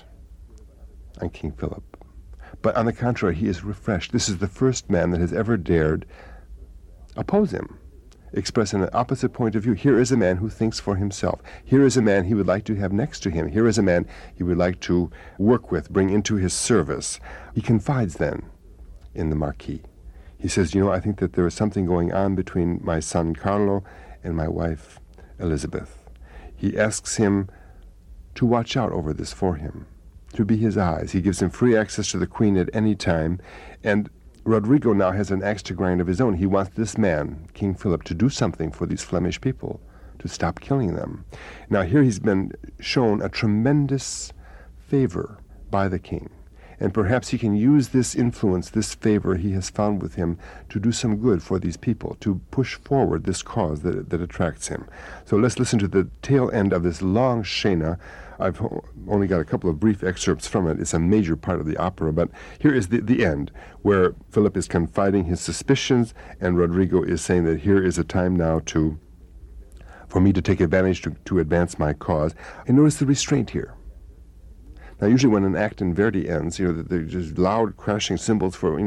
[SPEAKER 1] on King Philip. But on the contrary, he is refreshed. This is the first man that has ever dared oppose him, express an opposite point of view. Here is a man who thinks for himself. Here is a man he would like to have next to him. Here is a man he would like to work with, bring into his service. He confides then in the Marquis. He says, I think that there is something going on between my son Carlo and my wife Elizabeth. He asks him to watch out over this for him, to be his eyes. He gives him free access to the Queen at any time, and Rodrigo now has an axe to grind of his own. He wants this man, King Philip, to do something for these Flemish people, to stop killing them. Now here he's been shown a tremendous favor by the king, And perhaps he can use this influence, this favor he has found with him, to do some good for these people, to push forward this cause that attracts him. So let's listen to the tail end of this long scena. I've only got a couple of brief excerpts from it. It's a major part of the opera, but here is the end, where Philip is confiding his suspicions, and Rodrigo is saying that here is a time now for me to take advantage to advance my cause. And notice the restraint here. Now, usually when an act in Verdi ends, there's just loud crashing cymbals for,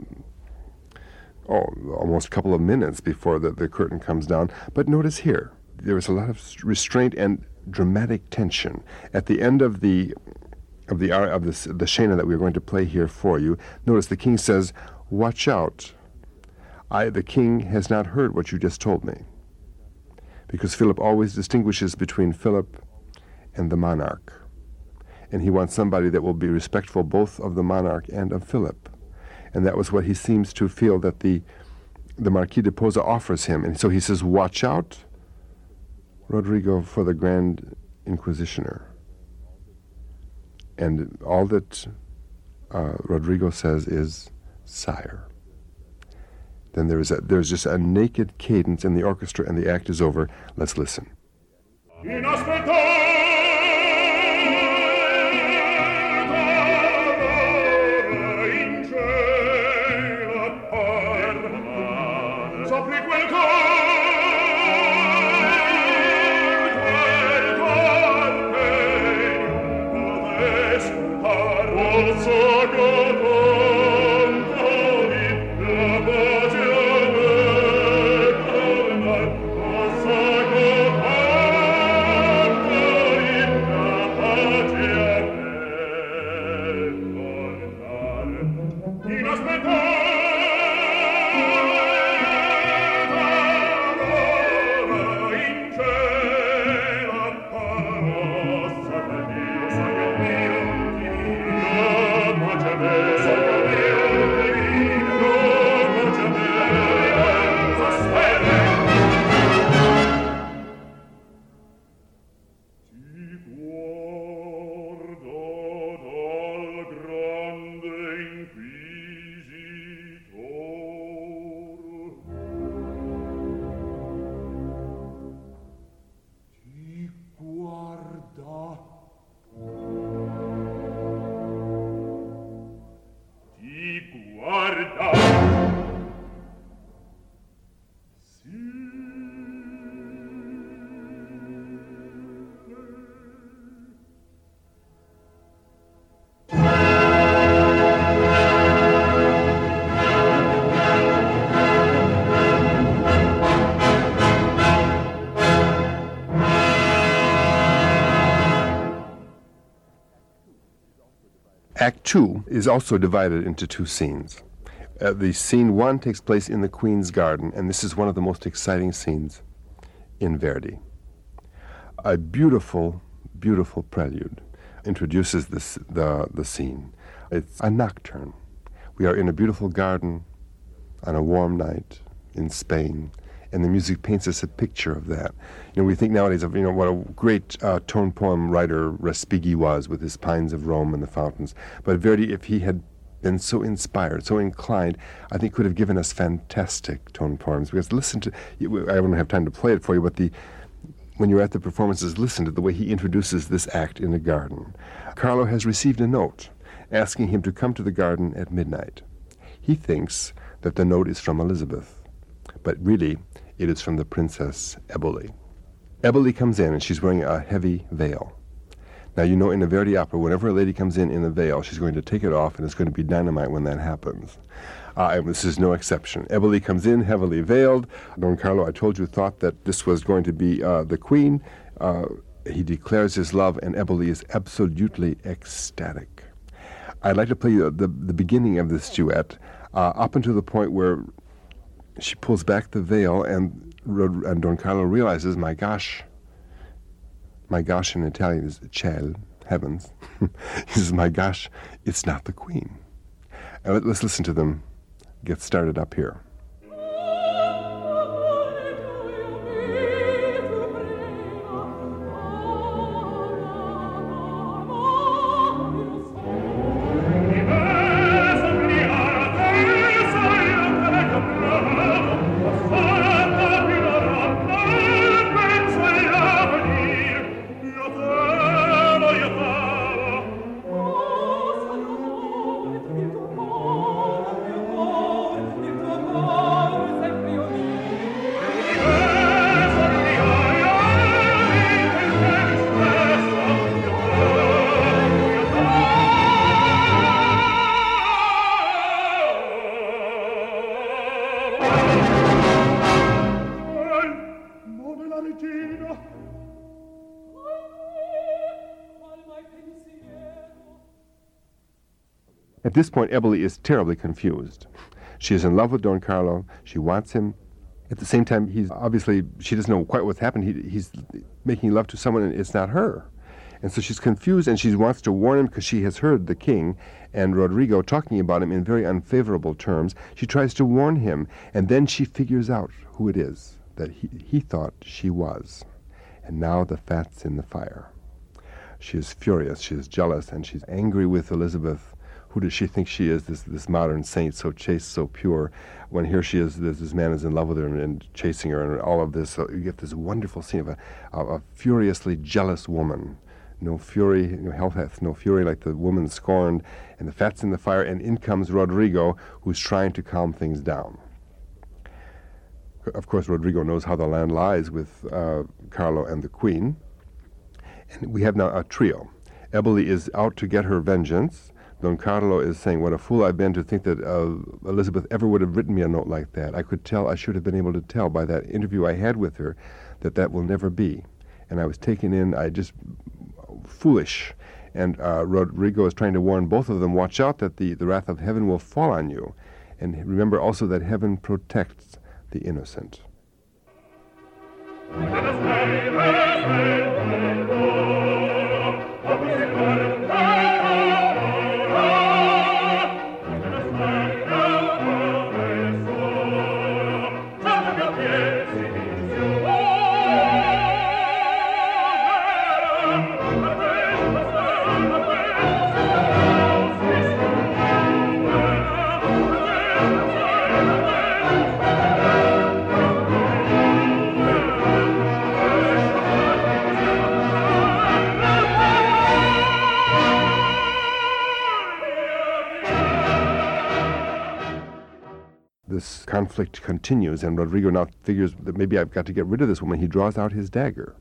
[SPEAKER 1] almost a couple of minutes before the curtain comes down. But notice here, there is a lot of restraint and dramatic tension. At the end of the scena that we're going to play here for you, notice the king says, "Watch out. The king has not heard what you just told me." Because Philip always distinguishes between Philip and the monarch. And he wants somebody that will be respectful both of the monarch and of Philip. And that was what he seems to feel that the Marquis de Posa offers him. And so he says, "Watch out, Rodrigo, for the Grand Inquisitioner." And all that Rodrigo says is, "Sire." Then there's just a naked cadence in the orchestra, and the act is over. Let's listen. Act 2 is also divided into two scenes. The scene 1 takes place in the Queen's Garden, and this is one of the most exciting scenes in Verdi. A beautiful, beautiful prelude introduces the scene. It's a nocturne. We are in a beautiful garden on a warm night in Spain, and the music paints us a picture of that. We think nowadays of, what a great tone poem writer Respighi was with his Pines of Rome and the fountains. But Verdi, if he had been so inspired, so inclined, I think could have given us fantastic tone poems. Because listen to, I don't have time to play it for you, but when you're at the performances, listen to the way he introduces this act in the garden. Carlo has received a note asking him to come to the garden at midnight. He thinks that the note is from Elizabeth, but really it is from the Princess Eboli. Eboli comes in and she's wearing a heavy veil. Now, in a Verdi opera, whenever a lady comes in a veil, she's going to take it off, and it's going to be dynamite when that happens. And this is no exception. Eboli comes in heavily veiled. Don Carlo, I told you, thought that this was going to be the Queen. He declares his love, and Eboli is absolutely ecstatic. I'd like to play you the beginning of this duet, up until the point where she pulls back the veil, and Don Carlo realizes, my gosh in Italian is ciel, heavens. He says, my gosh, it's not the Queen. And let's listen to them get started up here. At this point, Eboli is terribly confused. She is in love with Don Carlo. She wants him. At the same time, she doesn't know quite what's happened. He's making love to someone, and it's not her. And so she's confused, and she wants to warn him because she has heard the king and Rodrigo talking about him in very unfavorable terms. She tries to warn him, and then she figures out who it is that he thought she was. And now the fat's in the fire. She is furious, she is jealous, and she's angry with Elizabeth. Who does she think she is, this modern saint, so chaste, so pure, when here she is, this man is in love with her and chasing her and all of this. So you get this wonderful scene of a furiously jealous woman. No fury, hell hath no fury, like the woman scorned, and the fat's in the fire, and in comes Rodrigo, who's trying to calm things down. Of course, Rodrigo knows how the land lies with Carlo and the queen. And we have now a trio. Eboli is out to get her vengeance. Don Carlo is saying, what a fool I've been to think that Elizabeth ever would have written me a note like that. I should have been able to tell by that interview I had with her that will never be. And I was taken in, foolish. And Rodrigo is trying to warn both of them, watch out that the wrath of heaven will fall on you. And remember also that heaven protects the innocent. This conflict continues, and Rodrigo now figures that maybe I've got to get rid of this woman. He draws out his dagger.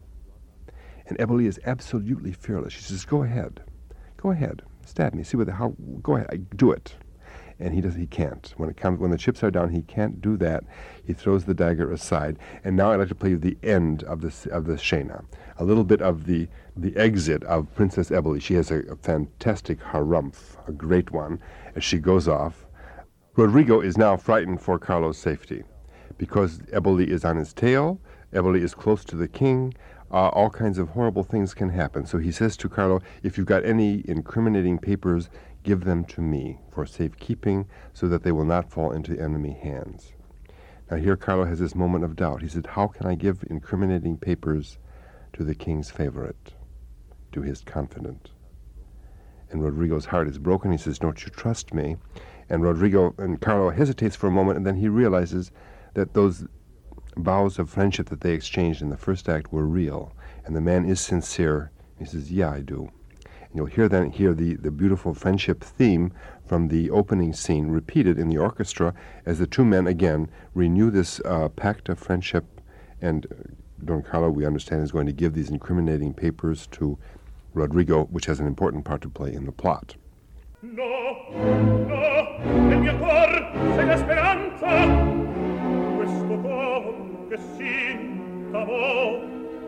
[SPEAKER 1] And Eboli is absolutely fearless. She says, go ahead, stab me, go ahead, do it. And he can't. When the chips are down, he can't do that. He throws the dagger aside. And now I'd like to play the end of the scena, a little bit of the exit of Princess Eboli. She has a fantastic harumph, a great one, as she goes off. Rodrigo is now frightened for Carlo's safety because Eboli is on his tail, Eboli is close to the king, all kinds of horrible things can happen. So he says to Carlo, if you've got any incriminating papers, give them to me for safekeeping so that they will not fall into enemy hands. Now here Carlo has this moment of doubt. He said, how can I give incriminating papers to the king's favorite, to his confidant? And Rodrigo's heart is broken. He says, don't you trust me? And Carlo hesitates for a moment, and then he realizes that those vows of friendship that they exchanged in the first act were real, and the man is sincere. He says, yeah, I do. And you'll hear the beautiful friendship theme from the opening scene repeated in the orchestra as the two men again renew this pact of friendship, and Don Carlo, we understand, is going to give these incriminating papers to Rodrigo, which has an important part to play in the plot.
[SPEAKER 2] No, nel mio cor sei la speranza, questo cor che si incavò,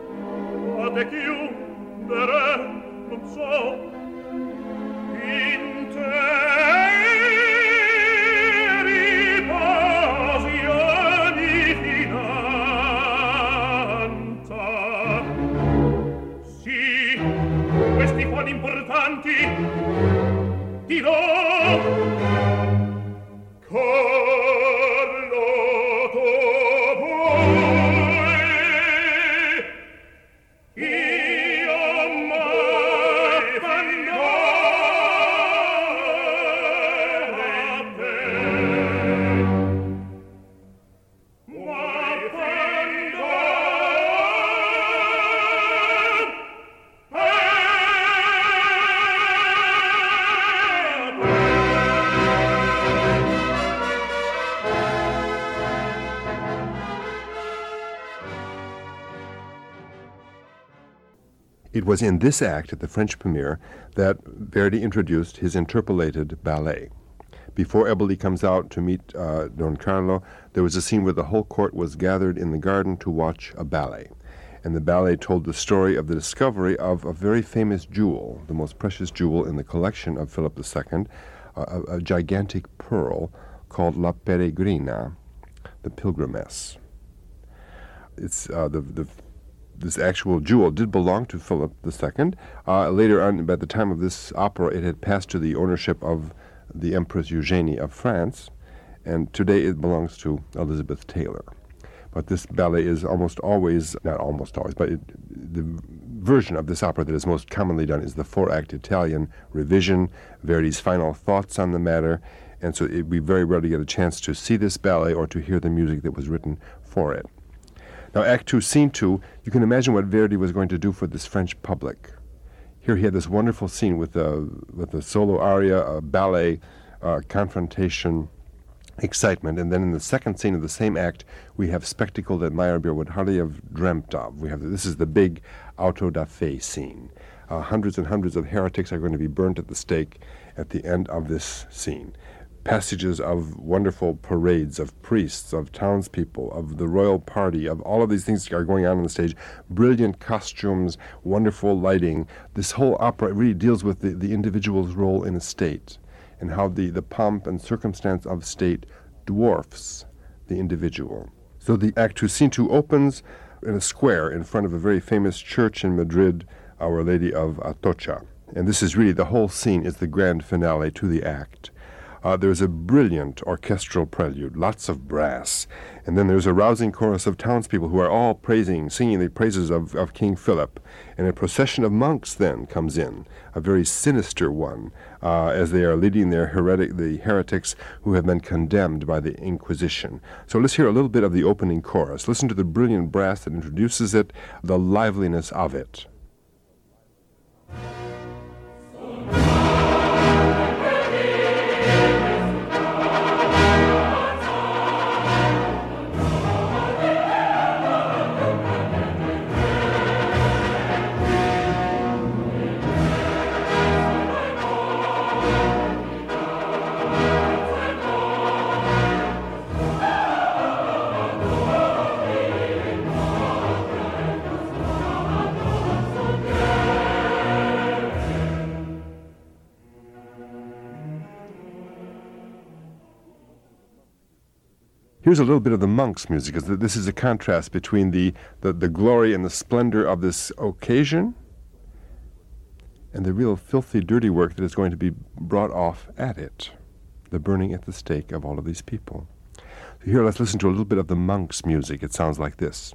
[SPEAKER 2] a te chiudere, non so, in te riposi ogni finanza. Sì, questi foni importanti ti do, Carlo, tu vuoi, io m'affanno a te, m'affanno
[SPEAKER 1] It was in this act at the French premiere that Verdi introduced his interpolated ballet. Before Eboli comes out to meet Don Carlo, there was a scene where the whole court was gathered in the garden to watch a ballet. And the ballet told the story of the discovery of a very famous jewel, the most precious jewel in the collection of Philip II, a gigantic pearl called La Peregrina, the pilgrimess. It's this actual jewel did belong to Philip II. Later on, by the time of this opera, it had passed to the ownership of the Empress Eugenie of France, and today it belongs to Elizabeth Taylor. But this ballet is almost always, not almost always, but the version of this opera that is most commonly done is the four-act Italian revision, Verdi's final thoughts on the matter, and so we very rarely get a chance to see this ballet or to hear the music that was written for it. Now, Act 2, Scene 2, you can imagine what Verdi was going to do for this French public. Here he had this wonderful scene with a solo aria, a ballet, confrontation, excitement, and then in the second scene of the same act, we have spectacle that Meyerbeer would hardly have dreamt of. This is the big auto da fe scene. Hundreds and hundreds of heretics are going to be burnt at the stake at the end of this scene. Passages of wonderful parades of priests, of townspeople, of the royal party, of all of these things are going on the stage. Brilliant costumes, wonderful lighting. This whole opera really deals with the individual's role in a state and how the pomp and circumstance of state dwarfs the individual. So the Act 2, Scene 2 opens in a square in front of a very famous church in Madrid, Our Lady of Atocha. And this is really, the whole scene is the grand finale to the act. There's a brilliant orchestral prelude, lots of brass, and then there's a rousing chorus of townspeople who are all singing the praises of King Philip, and a procession of monks then comes in, a very sinister one, as they are leading the heretics who have been condemned by the Inquisition. So let's hear a little bit of the opening chorus. Listen to the brilliant brass that introduces it, the liveliness of it. Here's a little bit of the monks' music, because this is a contrast between the glory and the splendor of this occasion and the real filthy, dirty work that is going to be brought off at it, the burning at the stake of all of these people. So here, let's listen to a little bit of the monks' music. It sounds like this.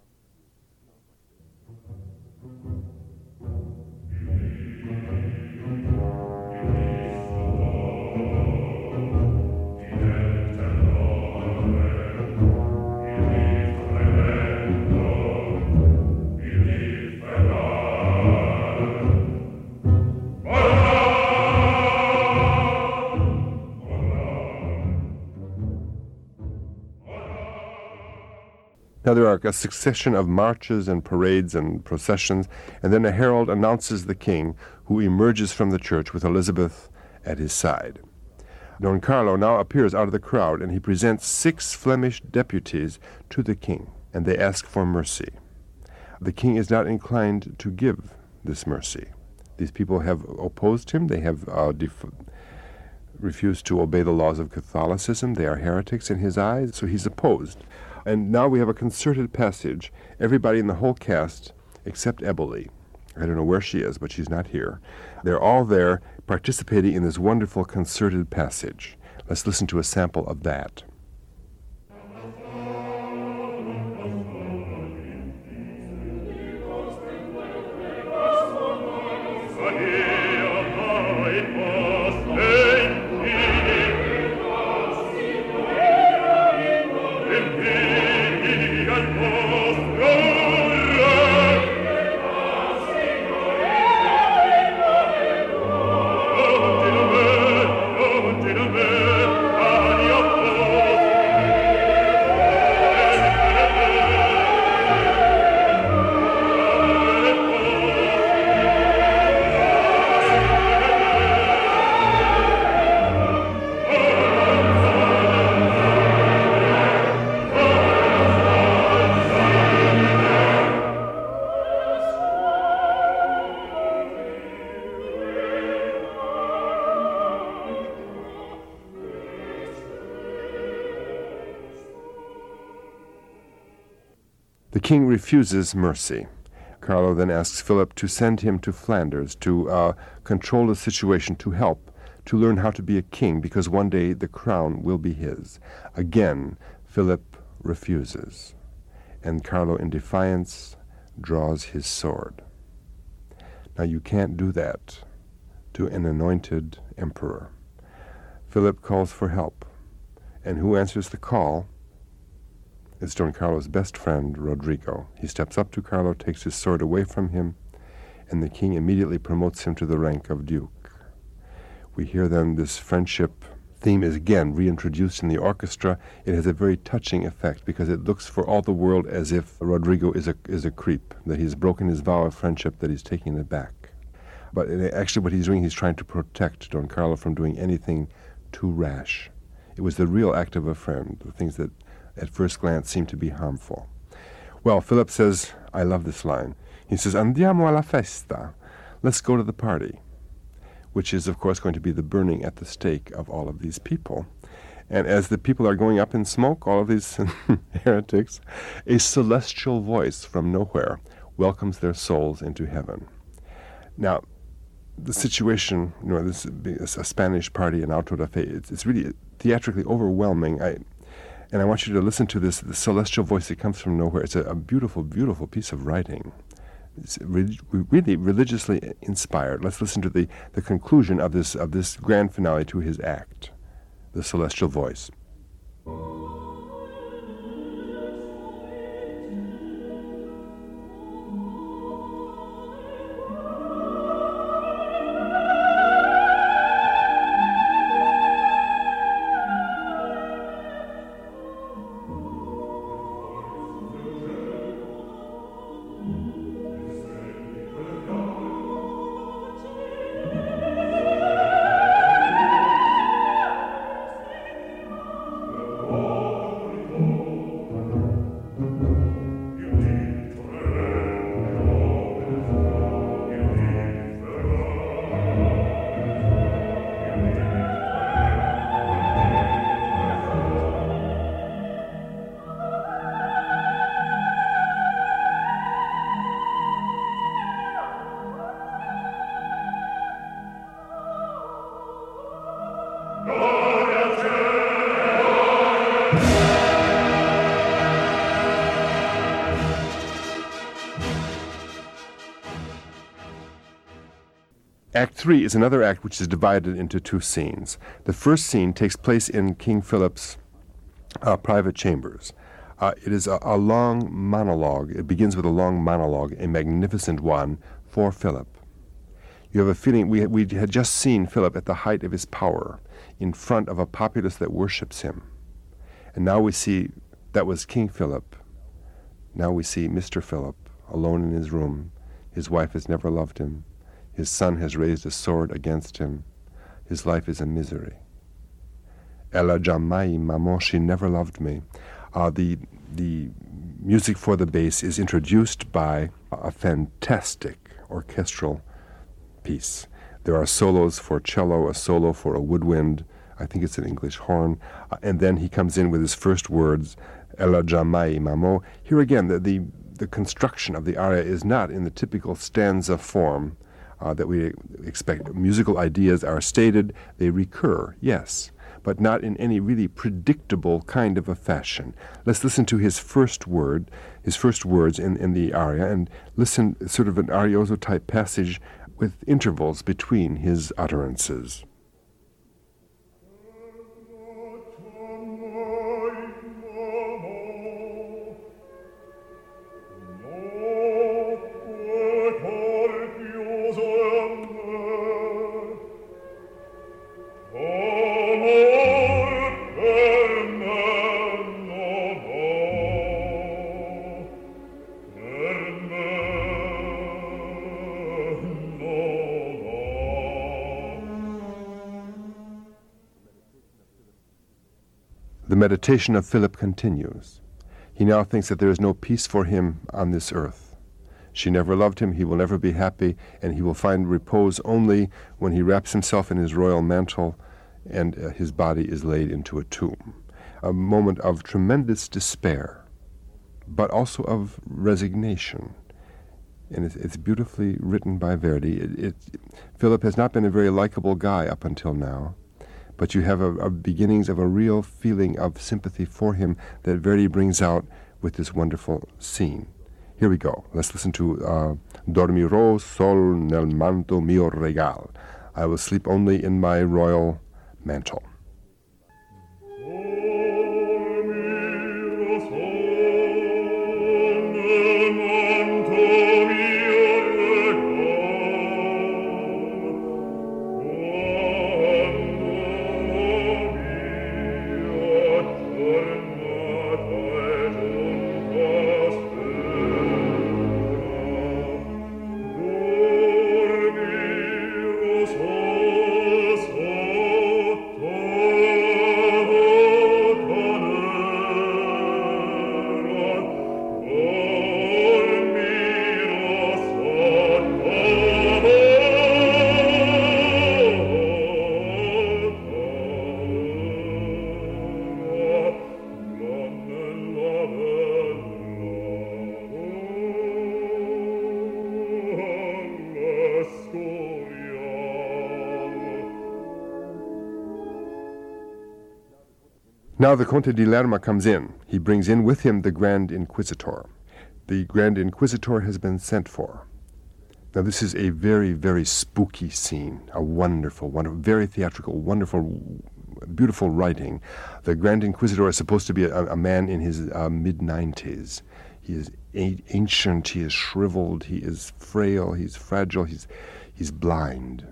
[SPEAKER 1] Now there are a succession of marches and parades and processions, and then a herald announces the king, who emerges from the church with Elizabeth at his side. Don Carlo now appears out of the crowd, and he presents 6 Flemish deputies to the king, and they ask for mercy. The king is not inclined to give this mercy. These people have opposed him. They have refused to obey the laws of Catholicism. They are heretics in his eyes, so he's opposed. And now we have a concerted passage. Everybody in the whole cast, except Eboli. I don't know where she is, but she's not here. They're all there participating in this wonderful concerted passage. Let's listen to a sample of that.
[SPEAKER 2] Oh
[SPEAKER 1] The king refuses mercy. Carlo then asks Philip to send him to Flanders to control the situation, to help, to learn how to be a king, because one day the crown will be his. Again, Philip refuses, and Carlo, in defiance, draws his sword. Now, you can't do that to an anointed emperor. Philip calls for help, and who answers the call? It's Don Carlo's best friend, Rodrigo. He steps up to Carlo, takes his sword away from him, and the king immediately promotes him to the rank of duke. We hear then this friendship theme is again reintroduced in the orchestra. It has a very touching effect because it looks for all the world as if Rodrigo is a creep, that he's broken his vow of friendship, that he's taking it back. But actually what he's doing, he's trying to protect Don Carlo from doing anything too rash. It was the real act of a friend, the things that at first glance seem to be harmful. Well, Philip says, I love this line. He says, Andiamo alla festa. Let's go to the party, which is, of course, going to be the burning at the stake of all of these people. And as the people are going up in smoke, all of these heretics, a celestial voice from nowhere welcomes their souls into heaven. Now, the situation, this is a Spanish party in Auto da Fe. It's really theatrically overwhelming. And I want you to listen to this the celestial voice that comes from nowhere. It's a beautiful, beautiful piece of writing. It's really religiously inspired. Let's listen to the conclusion of this grand finale to his act, the celestial voice. Act 3 is another act which is divided into two scenes. The first scene takes place in King Philip's private chambers. It is a long monologue. It begins with a long monologue, a magnificent one, for Philip. You have a feeling, we had just seen Philip at the height of his power, in front of a populace that worships him. And now we see, that was King Philip. Now we see Mr. Philip, alone in his room. His wife has never loved him. His son has raised a sword against him. His life is a misery. Ella jamais maman, she never loved me. The music for the bass is introduced by a fantastic orchestral piece. There are solos for cello, a solo for a woodwind, I think it's an English horn, and then he comes in with his first words, Ella jamais maman. Here again, the construction of the aria is not in the typical stanza form that we expect. Musical ideas are stated, they recur, yes, but not in any really predictable kind of a fashion. Let's listen to his first words in the aria, and listen, sort of an arioso-type passage with intervals between his utterances. The meditation of Philip continues. He now thinks that there is no peace for him on this earth. She never loved him, he will never be happy, and he will find repose only when he wraps himself in his royal mantle and his body is laid into a tomb. A moment of tremendous despair. but also of resignation. And it's beautifully written by Verdi. Philip has not been a very likable guy up until now, but you have a beginnings of a real feeling of sympathy for him that Verdi brings out with this wonderful scene. Here we go. Let's listen to Dormirò sol nel manto mio regal. I will sleep only in my royal mantle. Now the Conte di Lerma comes in. He brings in with him the Grand Inquisitor. The Grand Inquisitor has been sent for. Now this is a very, very spooky scene, a wonderful, very theatrical, wonderful, beautiful writing. The Grand Inquisitor is supposed to be a man in his mid-90s. He is ancient, he is shriveled, he is frail, he's fragile, he's blind.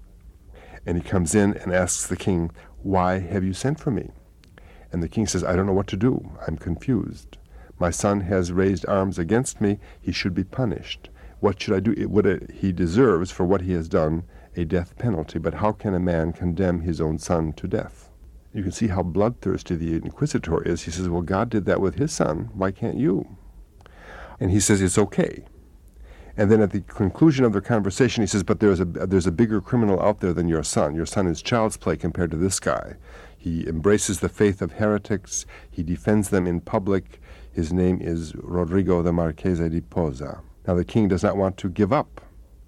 [SPEAKER 1] And he comes in and asks the king, "Why have you sent for me?" And the king says, "I don't know what to do. I'm confused. My son has raised arms against me. He should be punished. What should I do? He deserves, for what he has done, a death penalty. But how can a man condemn his own son to death?" You can see how bloodthirsty the inquisitor is. He says, "Well, God did that with his son. Why can't you?" And he says, "It's okay." And then at the conclusion of their conversation, he says, "But there's a bigger criminal out there than your son. Your son is child's play compared to this guy. He embraces the faith of heretics. He defends them in public. His name is Rodrigo the Marchese di Posa." Now the king does not want to give up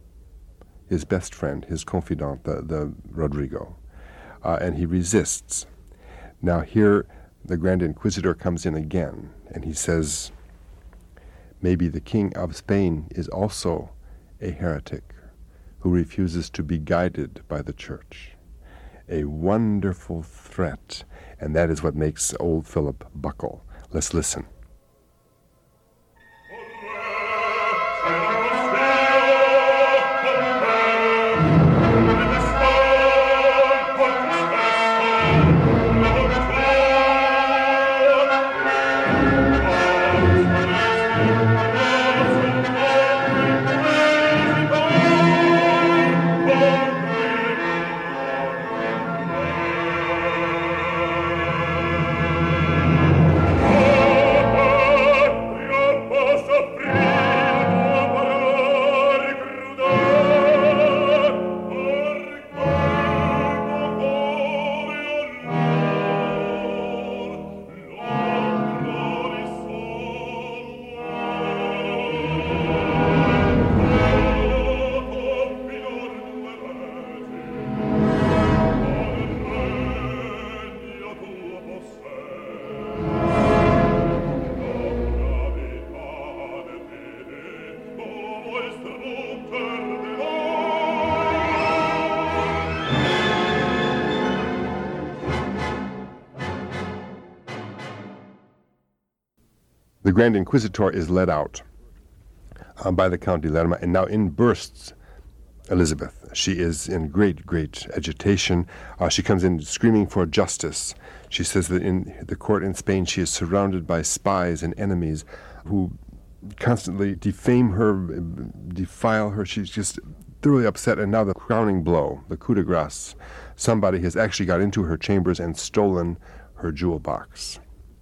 [SPEAKER 1] his best friend, his confidant, the Rodrigo, and he resists. Now here the Grand Inquisitor comes in again, and he says, "Maybe the King of Spain is also a heretic who refuses to be guided by the Church." A wonderful threat, and that is what makes old Philip buckle. Let's listen. The Grand Inquisitor is led out by the Count de Lerma, and now in bursts Elizabeth. She is in great, great agitation. She comes in screaming for justice. She says that in the court in Spain she is surrounded by spies and enemies who constantly defame her, defile her. She's just thoroughly upset, and now the crowning blow, the coup de grace. Somebody has actually got into her chambers and stolen her jewel box.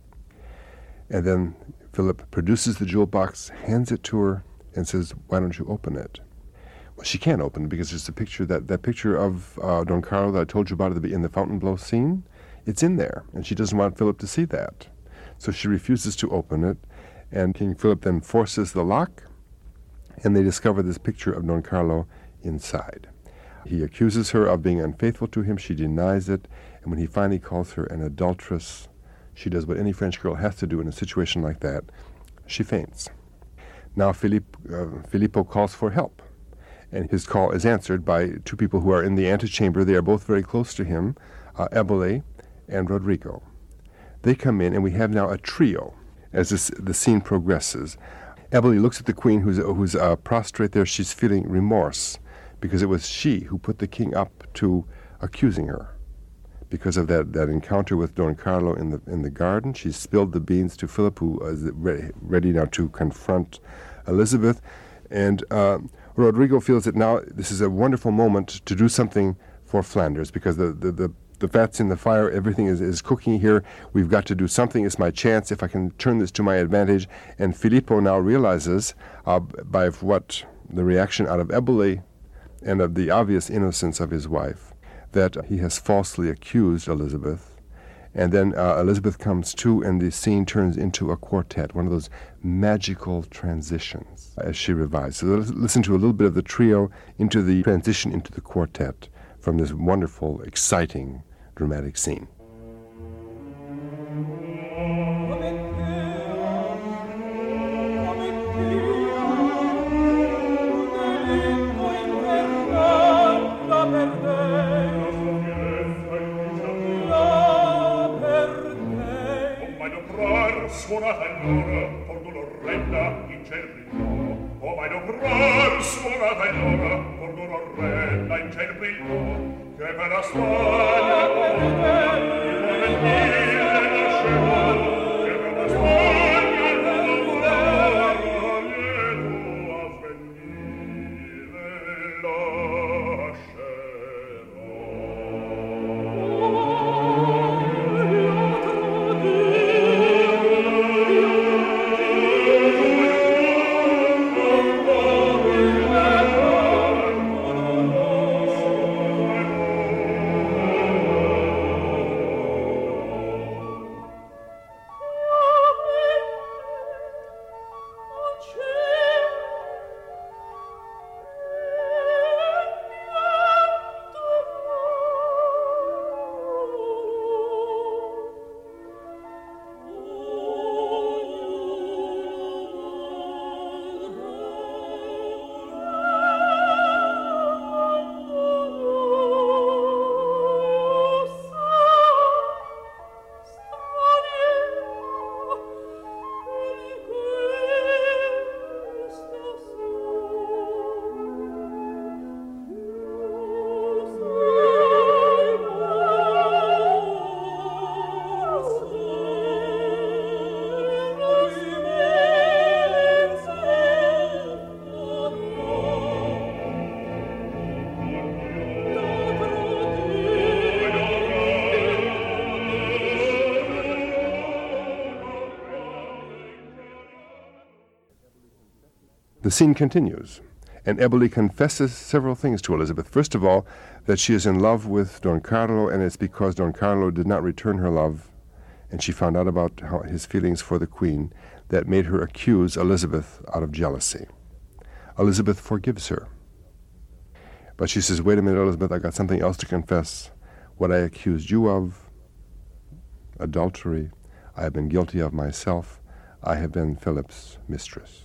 [SPEAKER 1] And then Philip produces the jewel box, hands it to her, and says, "Why don't you open it?" Well, she can't open it because there's a picture, that picture of Don Carlo that I told you about in the Fontainebleau scene. It's in there, and she doesn't want Philip to see that. So she refuses to open it, And King Philip then forces the lock, and they discover this picture of Don Carlo inside. He accuses her of being unfaithful to him. She denies it. And when he finally calls her an adulteress, she does what any French girl has to do in a situation like that. She faints. Now Filippo calls for help. And his call is answered by two people who are in the antechamber. They are both very close to him, Eboli and Rodrigo. They come in, and we have now a trio as the scene progresses. Eboli looks at the queen who's prostrate there. She's feeling remorse because it was she who put the king up to accusing her. Because of that encounter with Don Carlo in the garden, she spilled the beans to Philip, who is ready now to confront Elizabeth. And Rodrigo feels that now this is a wonderful moment to do something for Flanders, because the fat's in the fire, everything is cooking here. We've got to do something. It's my chance if I can turn this to my advantage. And Filippo now realizes, by what the reaction out of Eboli and of the obvious innocence of his wife, that he has falsely accused Elizabeth. And then Elizabeth comes to, and the scene turns into a quartet, one of those magical transitions as she revives. So let's listen to a little bit of the trio into the transition into the quartet from this wonderful, exciting, dramatic scene.
[SPEAKER 2] Suonata allora, por dolorrenda in ciel brillò. Oh, mai d'oprar, suonata allora, por dolorrenda in ciel brillò. Che per la Spagna, che per la Spagna, lieto avvenire lascerò.
[SPEAKER 1] The scene continues, and Eboli confesses several things to Elizabeth. First of all, that she is in love with Don Carlo, and it's because Don Carlo did not return her love, and she found out about his feelings for the queen, that made her accuse Elizabeth out of jealousy. Elizabeth forgives her. But she says, wait a minute, Elizabeth, I got something else to confess. What I accused you of, adultery, I have been guilty of myself. I have been Philip's mistress.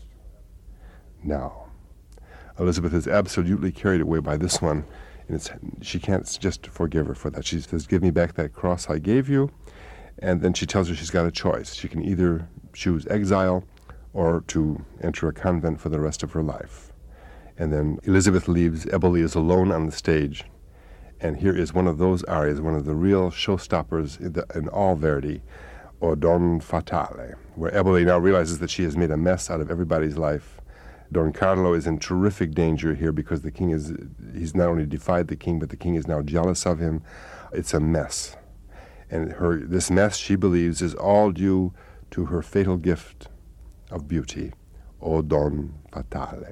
[SPEAKER 1] Now, Elizabeth is absolutely carried away by this one, and she can't just forgive her for that. She says, give me back that cross I gave you, and then she tells her she's got a choice. She can either choose exile or to enter a convent for the rest of her life. And then Elizabeth leaves. Eboli is alone on the stage, and here is one of those arias, one of the real showstoppers in all Verdi, O Don Fatale, where Eboli now realizes that she has made a mess out of everybody's life. Don Carlo is in terrific danger here because the king he's not only defied the king, but the king is now jealous of him. It's a mess. And this mess, she believes, is all due to her fatal gift of beauty, O Don Fatale.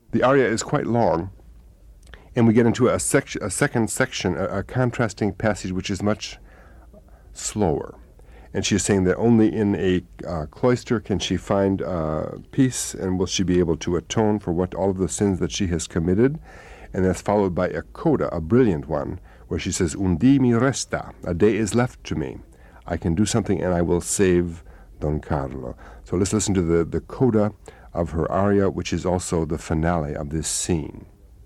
[SPEAKER 1] The aria is quite long, and we get into a second section, a contrasting passage which is much slower. And she is saying that only in a cloister can she find peace, and will she be able to atone for all of the sins that she has committed. And that's followed by a coda, a brilliant one, where she says, "Un dì mi resta," a day is left to me. I can do something and I will save Don Carlo. So let's listen to the coda of her aria, which is also the finale of this scene.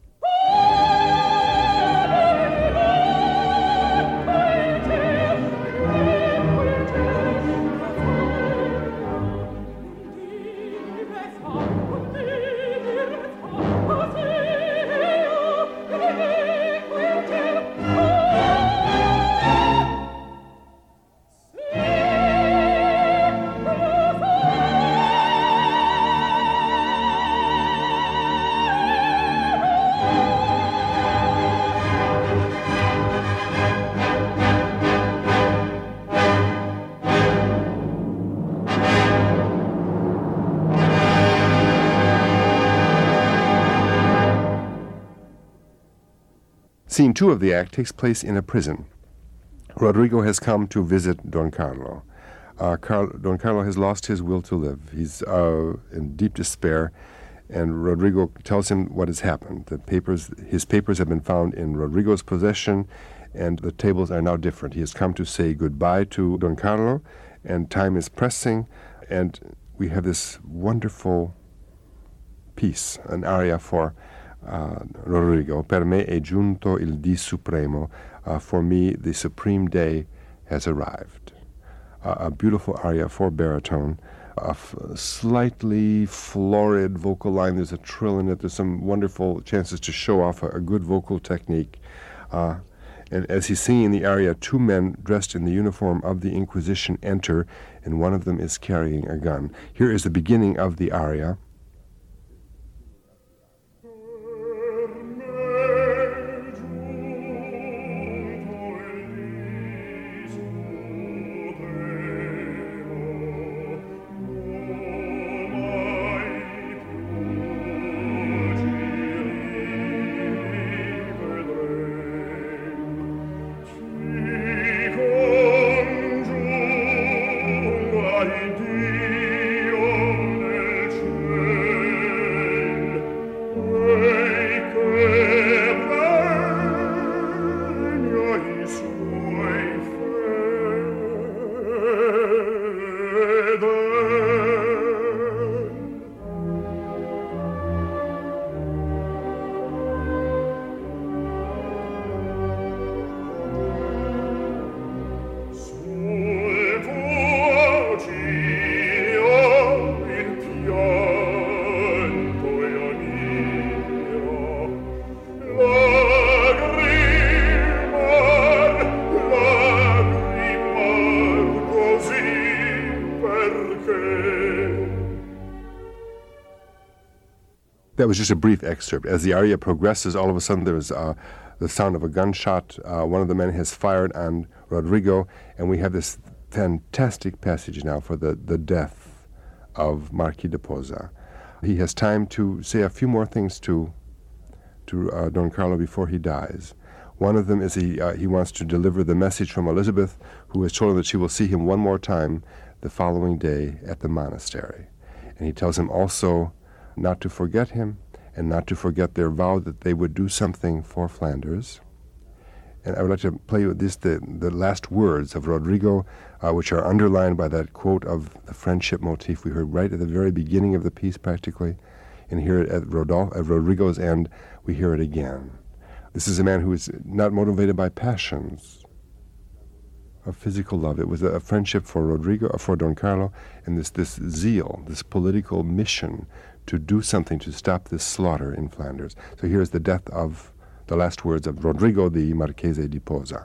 [SPEAKER 1] Scene 2 of the act takes place in a prison. Rodrigo has come to visit Don Carlo. Don Carlo has lost his will to live. He's in deep despair, and Rodrigo tells him what has happened. His papers have been found in Rodrigo's possession, and the tables are now different. He has come to say goodbye to Don Carlo, and time is pressing, and we have this wonderful piece, an aria for Rodrigo. Per me è giunto il dì supremo. For me, the supreme day has arrived. A beautiful aria for baritone, a slightly florid vocal line. There's a trill in it. There's some wonderful chances to show off a good vocal technique. And as he's singing the aria, two men dressed in the uniform of the Inquisition enter, and one of them is carrying a gun. Here is the beginning of the aria. That was just a brief excerpt. As the aria progresses, all of a sudden there is the sound of a gunshot. One of the men has fired on Rodrigo, and we have this fantastic passage now for the death of Marquis de Posa. He has time to say a few more things to Don Carlo before he dies. One of them is he wants to deliver the message from Elizabeth, who has told him that she will see him one more time the following day at the monastery. And he tells him also not to forget him, and not to forget their vow that they would do something for Flanders. And I would like to play you the last words of Rodrigo, which are underlined by that quote of the friendship motif we heard right at the very beginning of the piece practically, and here at Rodrigo's end, we hear it again. This is a man who is not motivated by passions of physical love. It was a friendship for Don Carlo, and this zeal, this political mission to do something to stop this slaughter in Flanders. So here's the last words of Rodrigo, the Marchese di Posa.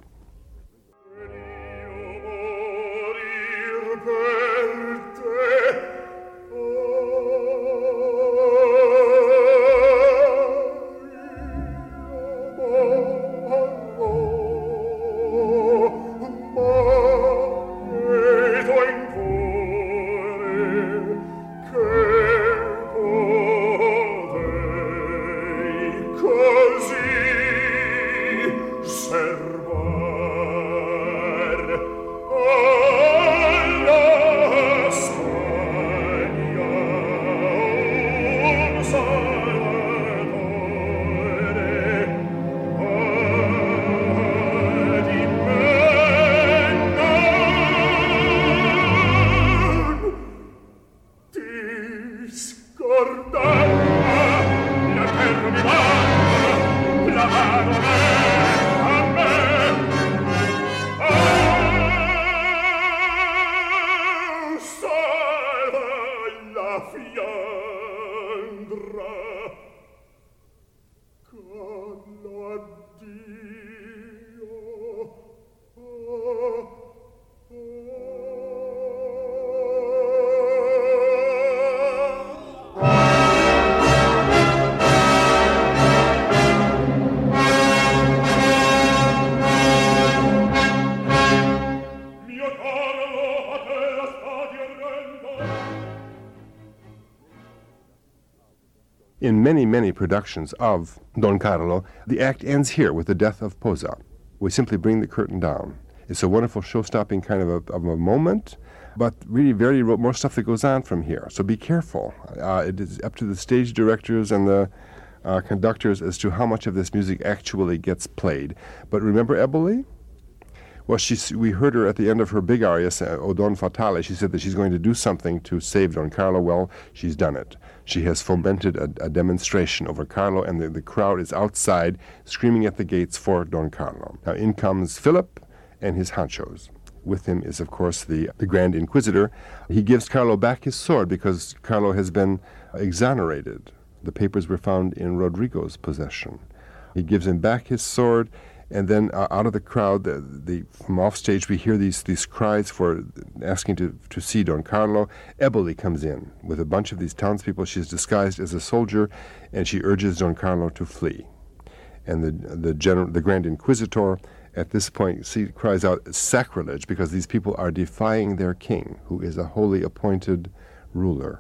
[SPEAKER 1] In many, many productions of Don Carlo, the act ends here with the death of Posa. We simply bring the curtain down. It's a wonderful show-stopping kind of a moment, but really very more stuff that goes on from here. So be careful. It is up to the stage directors and the conductors as to how much of this music actually gets played. But remember Eboli? Well, we heard her at the end of her big aria, O Don Fatale. She said that she's going to do something to save Don Carlo. Well, she's done it. She has fomented a demonstration over Carlo, and the crowd is outside screaming at the gates for Don Carlo. Now in comes Philip and his honchos. With him is, of course, the Grand Inquisitor. He gives Carlo back his sword because Carlo has been exonerated. The papers were found in Rodrigo's possession. He gives him back his sword. And then out of the crowd, from off stage, we hear these cries for asking to see Don Carlo. Eboli comes in with a bunch of these townspeople. She's disguised as a soldier, and she urges Don Carlo to flee. And the Grand Inquisitor at this point cries out sacrilege, because these people are defying their king, who is a holy appointed ruler,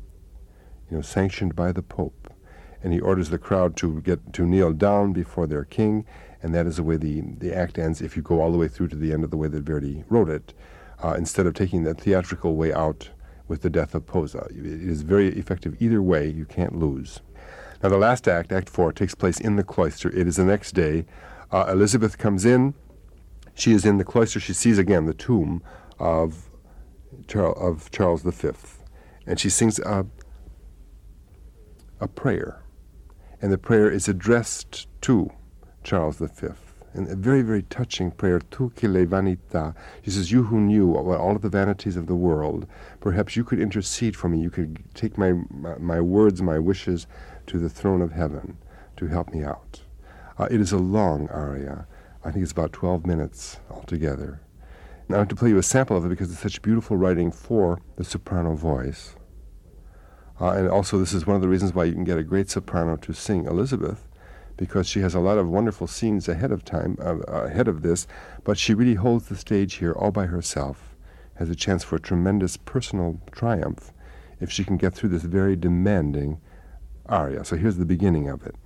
[SPEAKER 1] sanctioned by the Pope. And he orders the crowd to kneel down before their king. And that is the way the act ends if you go all the way through to the end of the way that Verdi wrote it, instead of taking the theatrical way out with the death of Posa. It is very effective either way. You can't lose. Now the last act, Act 4, takes place in the cloister. It is the next day. Elizabeth comes in. She is in the cloister. She sees again the tomb of Charles V. And she sings a prayer. And the prayer is addressed to Charles V, and a very, very touching prayer, Tu che le vanità. She says, you who knew all of the vanities of the world, perhaps you could intercede for me. You could take my words, my wishes to the throne of heaven to help me out. It is a long aria. I think it's about 12 minutes altogether. Now I have to play you a sample of it because it's such beautiful writing for the soprano voice. And also this is one of the reasons why you can get a great soprano to sing Elizabeth, because she has a lot of wonderful scenes ahead of this, but she really holds the stage here all by herself, has a chance for a tremendous personal triumph if she can get through this very demanding aria. So here's the beginning of it.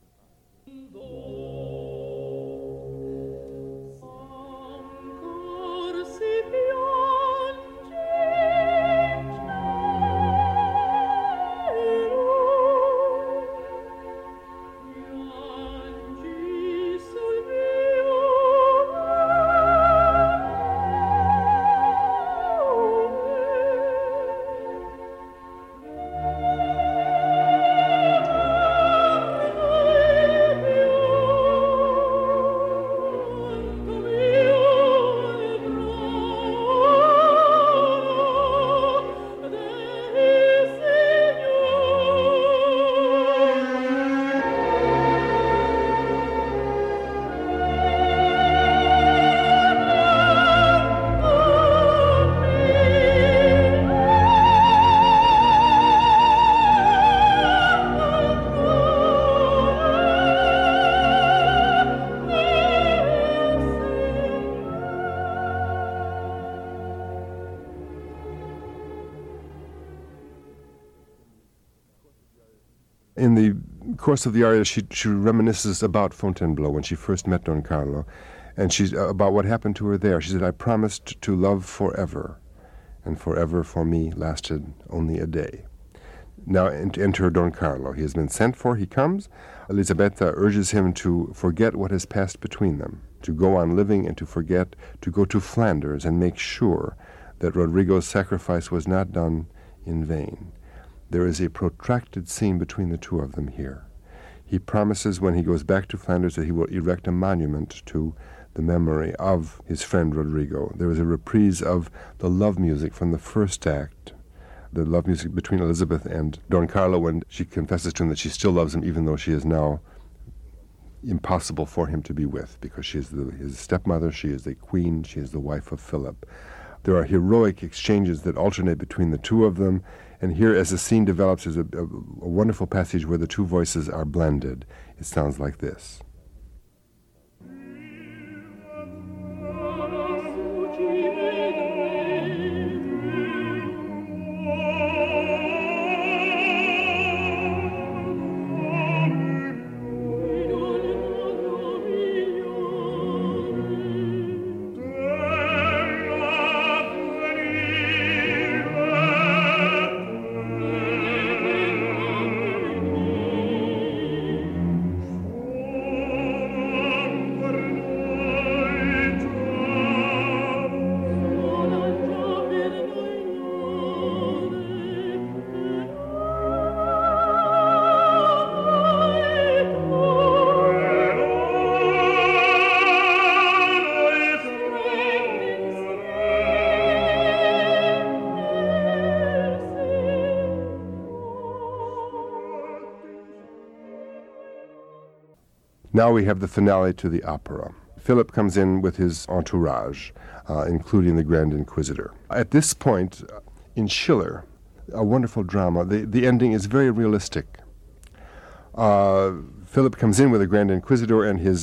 [SPEAKER 1] In the course of the aria, she reminisces about Fontainebleau when she first met Don Carlo, and she's about what happened to her there. She said, I promised to love forever, and forever for me lasted only a day. Now enter Don Carlo. He has been sent for, he comes. Elisabetta urges him to forget what has passed between them, to go on living and to forget, to go to Flanders and make sure that Rodrigo's sacrifice was not done in vain. There is a protracted scene between the two of them here. He promises when he goes back to Flanders that he will erect a monument to the memory of his friend Rodrigo. There is a reprise of the love music from the first act, the love music between Elizabeth and Don Carlo, when she confesses to him that she still loves him even though she is now impossible for him to be with, because she is his stepmother, she is the queen, she is the wife of Philip. There are heroic exchanges that alternate between the two of them, and here, as the scene develops, is a wonderful passage where the two voices are blended. It sounds like this. Now we have the finale to the opera. Philip comes in with his entourage, including the Grand Inquisitor. At this point, in Schiller, a wonderful drama, the ending is very realistic. Philip comes in with the Grand Inquisitor and his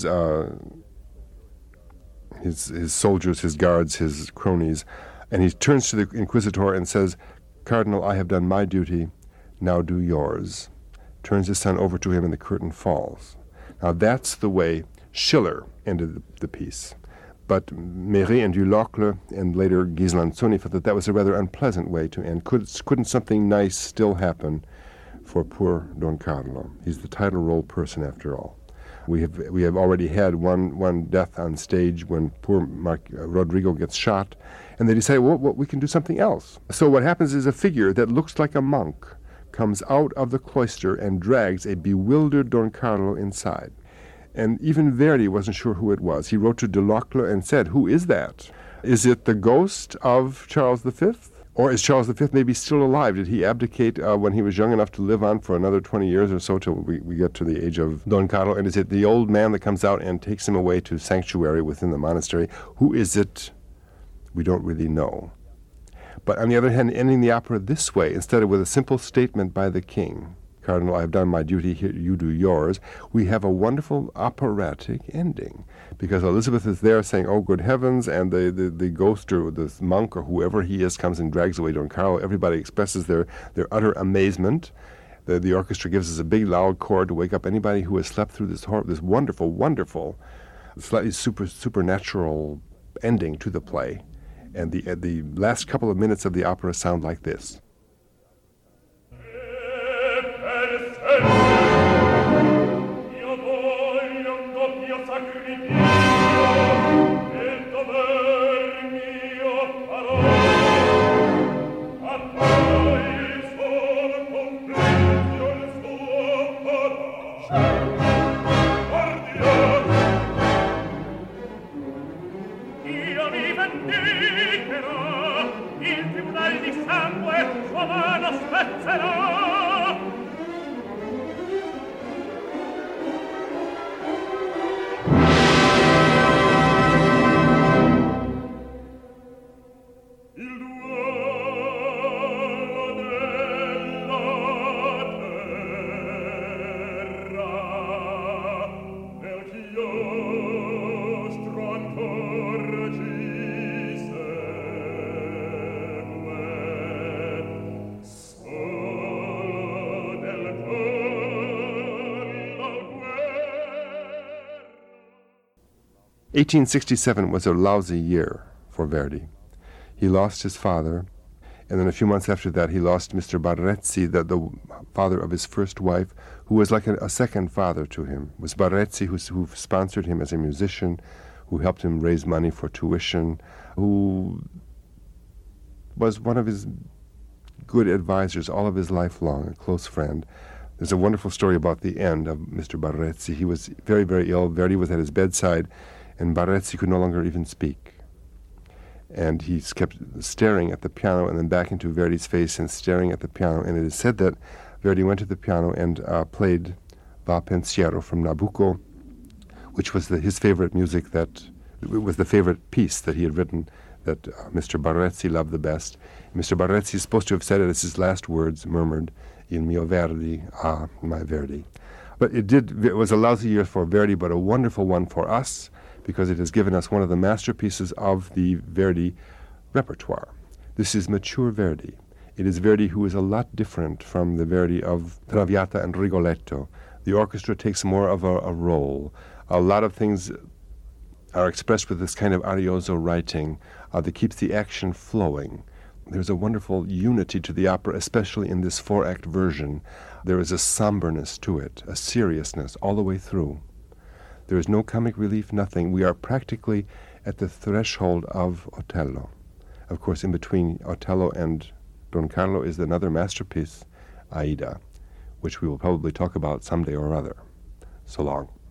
[SPEAKER 1] soldiers, his guards, his cronies, and he turns to the Inquisitor and says, "Cardinal, I have done my duty, now do yours." Turns his son over to him and the curtain falls. Now that's the way Schiller ended the piece. But Méry and Dulocle and later Ghislanzoni thought that was a rather unpleasant way to end. Couldn't something nice still happen for poor Don Carlo? He's the title role person after all. We have already had one death on stage when poor Rodrigo gets shot, and they decided, well, we can do something else. So what happens is a figure that looks like a monk comes out of the cloister and drags a bewildered Don Carlo inside. And even Verdi wasn't sure who it was. He wrote to Dulocle and said, "Who is that? Is it the ghost of Charles V? Or is Charles V maybe still alive? Did he abdicate when he was young enough to live on for another 20 years or so till we get to the age of Don Carlo? And is it the old man that comes out and takes him away to sanctuary within the monastery? Who is it? We don't really know." But on the other hand, ending the opera this way, instead of with a simple statement by the king, "Cardinal, I have done my duty, here you do yours," we have a wonderful operatic ending. Because Elizabeth is there saying, "Oh, good heavens," and the ghost or the monk or whoever he is comes and drags away Don Carlo. Everybody expresses their utter amazement. The orchestra gives us a big loud chord to wake up anybody who has slept through this wonderful, wonderful, slightly supernatural ending to the play. And the last couple of minutes of the opera sound like this. '67 was a lousy year for Verdi. He lost his father, and then a few months after that he lost Mr. Barrezzi, the father of his first wife, who was like a second father to him. It was Barrezzi who sponsored him as a musician, who helped him raise money for tuition, who was one of his good advisors all of his life long, a close friend. There's a wonderful story about the end of Mr. Barrezzi. He was very, very ill. Verdi was at his bedside, and Barrezzi could no longer even speak. And he kept staring at the piano and then back into Verdi's face and staring at the piano. And it is said that Verdi went to the piano and played Va Pensiero from Nabucco, which was his favorite music, that was the favorite piece that he had written that Mr. Barrezzi loved the best. Mr. Barrezzi is supposed to have said it as his last words, murmured, Il mio Verdi, ah, my Verdi. But it was a lousy year for Verdi, but a wonderful one for us, because it has given us one of the masterpieces of the Verdi repertoire. This is mature Verdi. It is Verdi who is a lot different from the Verdi of Traviata and Rigoletto. The orchestra takes more of a role. A lot of things are expressed with this kind of arioso writing that keeps the action flowing. There's a wonderful unity to the opera, especially in this four-act version. There is a somberness to it, a seriousness all the way through. There is no comic relief, nothing. We are practically at the threshold of Otello. Of course, in between Otello and Don Carlo is another masterpiece, Aida, which we will probably talk about someday or other. So long.